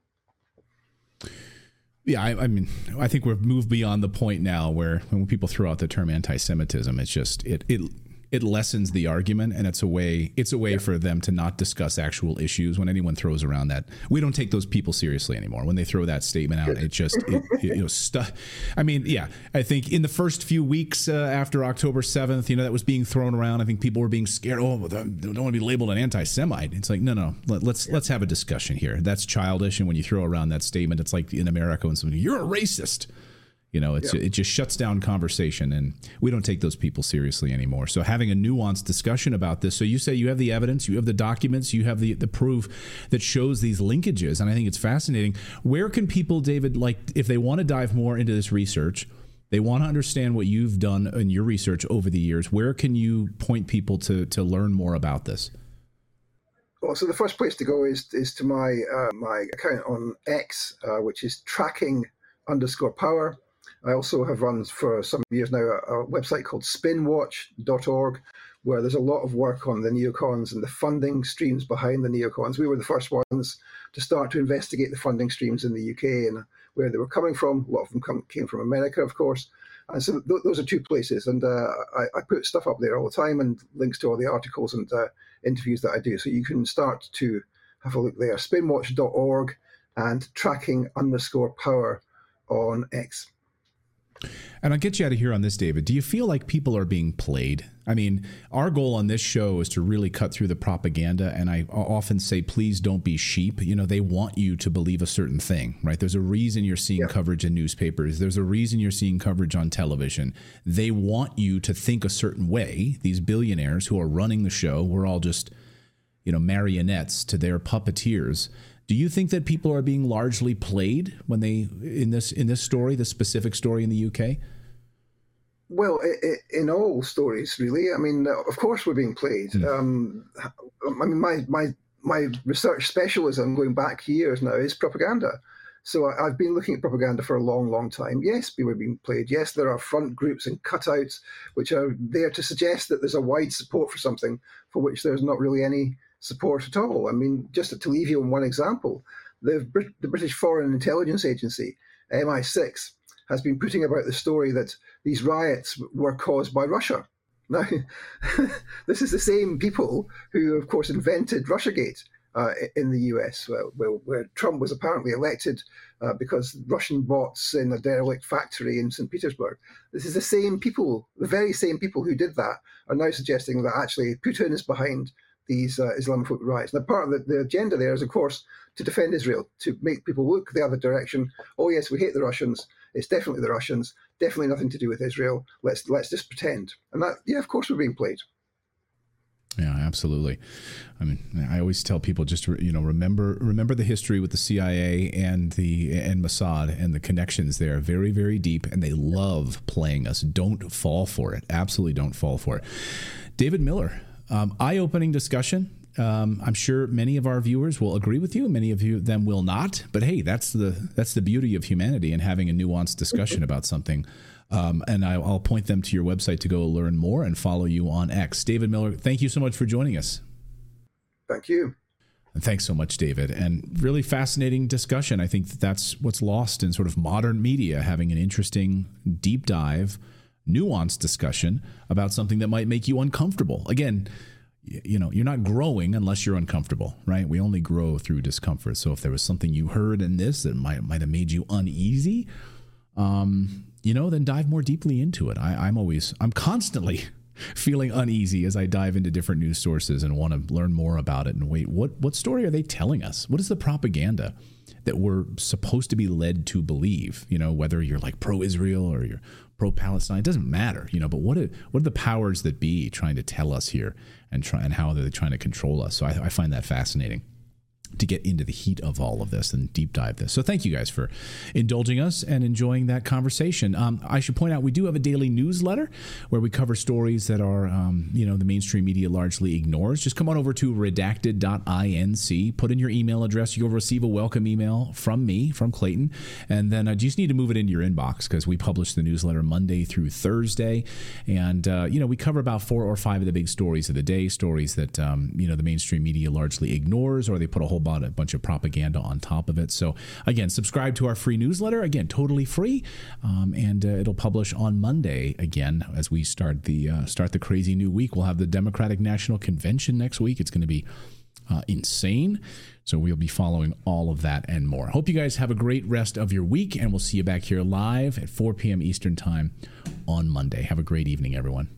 that. Yeah, I, I mean, I think we've moved beyond the point now where when people throw out the term anti-Semitism, it's just it it it lessens the argument, and it's a way it's a way yeah. for them to not discuss actual issues. When anyone throws around that, we don't take those people seriously anymore. When they throw that statement out, it just it, it, you know stuff. I mean, yeah, I think in the first few weeks uh, after October seventh, you know, that was being thrown around. I think people were being scared. Oh, they don't want to be labeled an anti-Semite. It's like no, no. Let, let's yeah. let's have a discussion here. That's childish. And when you throw around that statement, it's like in America when somebody you're a racist. You know, it's, yeah. it just shuts down conversation, and we don't take those people seriously anymore. So having a nuanced discussion about this. So you say you have the evidence, you have the documents, you have the, the proof that shows these linkages. And I think it's fascinating. Where can people, David, like if they want to dive more into this research, they want to understand what you've done in your research over the years, where can you point people to to learn more about this? Well, so the first place to go is is to my uh, my account on X, uh, which is tracking underscore power. I also have run for some years now a, a website called spin watch dot org, where there's a lot of work on the neocons and the funding streams behind the neocons. We were the first ones to start to investigate the funding streams in the U K and where they were coming from. A lot of them come, came from America, of course. And so th- those are two places. And uh, I, I put stuff up there all the time and links to all the articles and uh, interviews that I do. So you can start to have a look there. spin watch dot org and tracking underscore power on X. And I'll get you out of here on this, David. Do you feel like people are being played? I mean, our goal on this show is to really cut through the propaganda. And I often say, please don't be sheep. You know, they want you to believe a certain thing, right? There's a reason you're seeing yeah. coverage in newspapers. There's a reason you're seeing coverage on television. They want you to think a certain way. These billionaires who are running the show, we're all just, you know, marionettes to their puppeteers. Do you think that people are being largely played when they in this in this story, this specific story in the U K? Well, in all stories, really. I mean, of course, we're being played. Mm. Um, I mean, my my my research specialism, going back years now, is propaganda. So I, I've been looking at propaganda for a long, long time. Yes, people are being played. Yes, there are front groups and cutouts which are there to suggest that there's a wide support for something for which there's not really any support at all. I mean, just to leave you on one example, the, Brit- the British Foreign Intelligence Agency, M I six, has been putting about the story that these riots were caused by Russia. Now, this is the same people who, of course, invented Russiagate. Uh, in the U S, where, where, where Trump was apparently elected uh, because Russian bots in a derelict factory in Saint Petersburg. This is the same people, the very same people who did that, are now suggesting that actually Putin is behind these uh, Islamophobic riots. Now, part of the, the agenda there is, of course, to defend Israel, to make people look the other direction. Oh, yes, we hate the Russians. It's definitely the Russians. Definitely nothing to do with Israel. Let's let's just pretend. And that, yeah, of course, we're being played. Yeah, absolutely. I mean, I always tell people just to, you know, remember remember the history with the C I A and the and Mossad and the connections there, very, very deep, and they love playing us. Don't fall for it. Absolutely don't fall for it. David Miller, um, eye-opening discussion. Um, I'm sure many of our viewers will agree with you. Many of you them will not. But hey, that's the that's the beauty of humanity and having a nuanced discussion about something. Um, and I, I'll point them to your website to go learn more and follow you on X. David Miller, thank you so much for joining us. Thank you. And thanks so much, David. And really fascinating discussion. I think that that's what's lost in sort of modern media, having an interesting, deep dive, nuanced discussion about something that might make you uncomfortable. Again, you know, you're not growing unless you're uncomfortable, right? We only grow through discomfort. So if there was something you heard in this that might might have made you uneasy, um, you know, then dive more deeply into it. I, I'm always, I'm constantly feeling uneasy as I dive into different news sources and want to learn more about it. And wait, what what story are they telling us? What is the propaganda that we're supposed to be led to believe? You know, whether you're like pro-Israel or you're pro-Palestine, it doesn't matter. You know, but what are, what are the powers that be trying to tell us here, and try and how are they trying to control us? So I, I find that fascinating to get into the heat of all of this and deep dive this. So thank you guys for indulging us and enjoying that conversation. Um, I should point out we do have a daily newsletter where we cover stories that are, um, you know, the mainstream media largely ignores. Just come on over to redacted dot inc, put in your email address. You'll receive a welcome email from me, from Clayton, and then uh, you just need to move it into your inbox because we publish the newsletter Monday through Thursday. And, uh, you know, we cover about four or five of the big stories of the day, stories that, um, you know, the mainstream media largely ignores, or they put a whole about a bunch of propaganda on top of it. So again, subscribe to our free newsletter, again, totally free. Um, and uh, it'll publish on Monday again, as we start the, uh, start the crazy new week. We'll have the Democratic National Convention next week. It's going to be uh, insane. So we'll be following all of that and more. Hope you guys have a great rest of your week, and we'll see you back here live at four p.m. Eastern time on Monday. Have a great evening, everyone.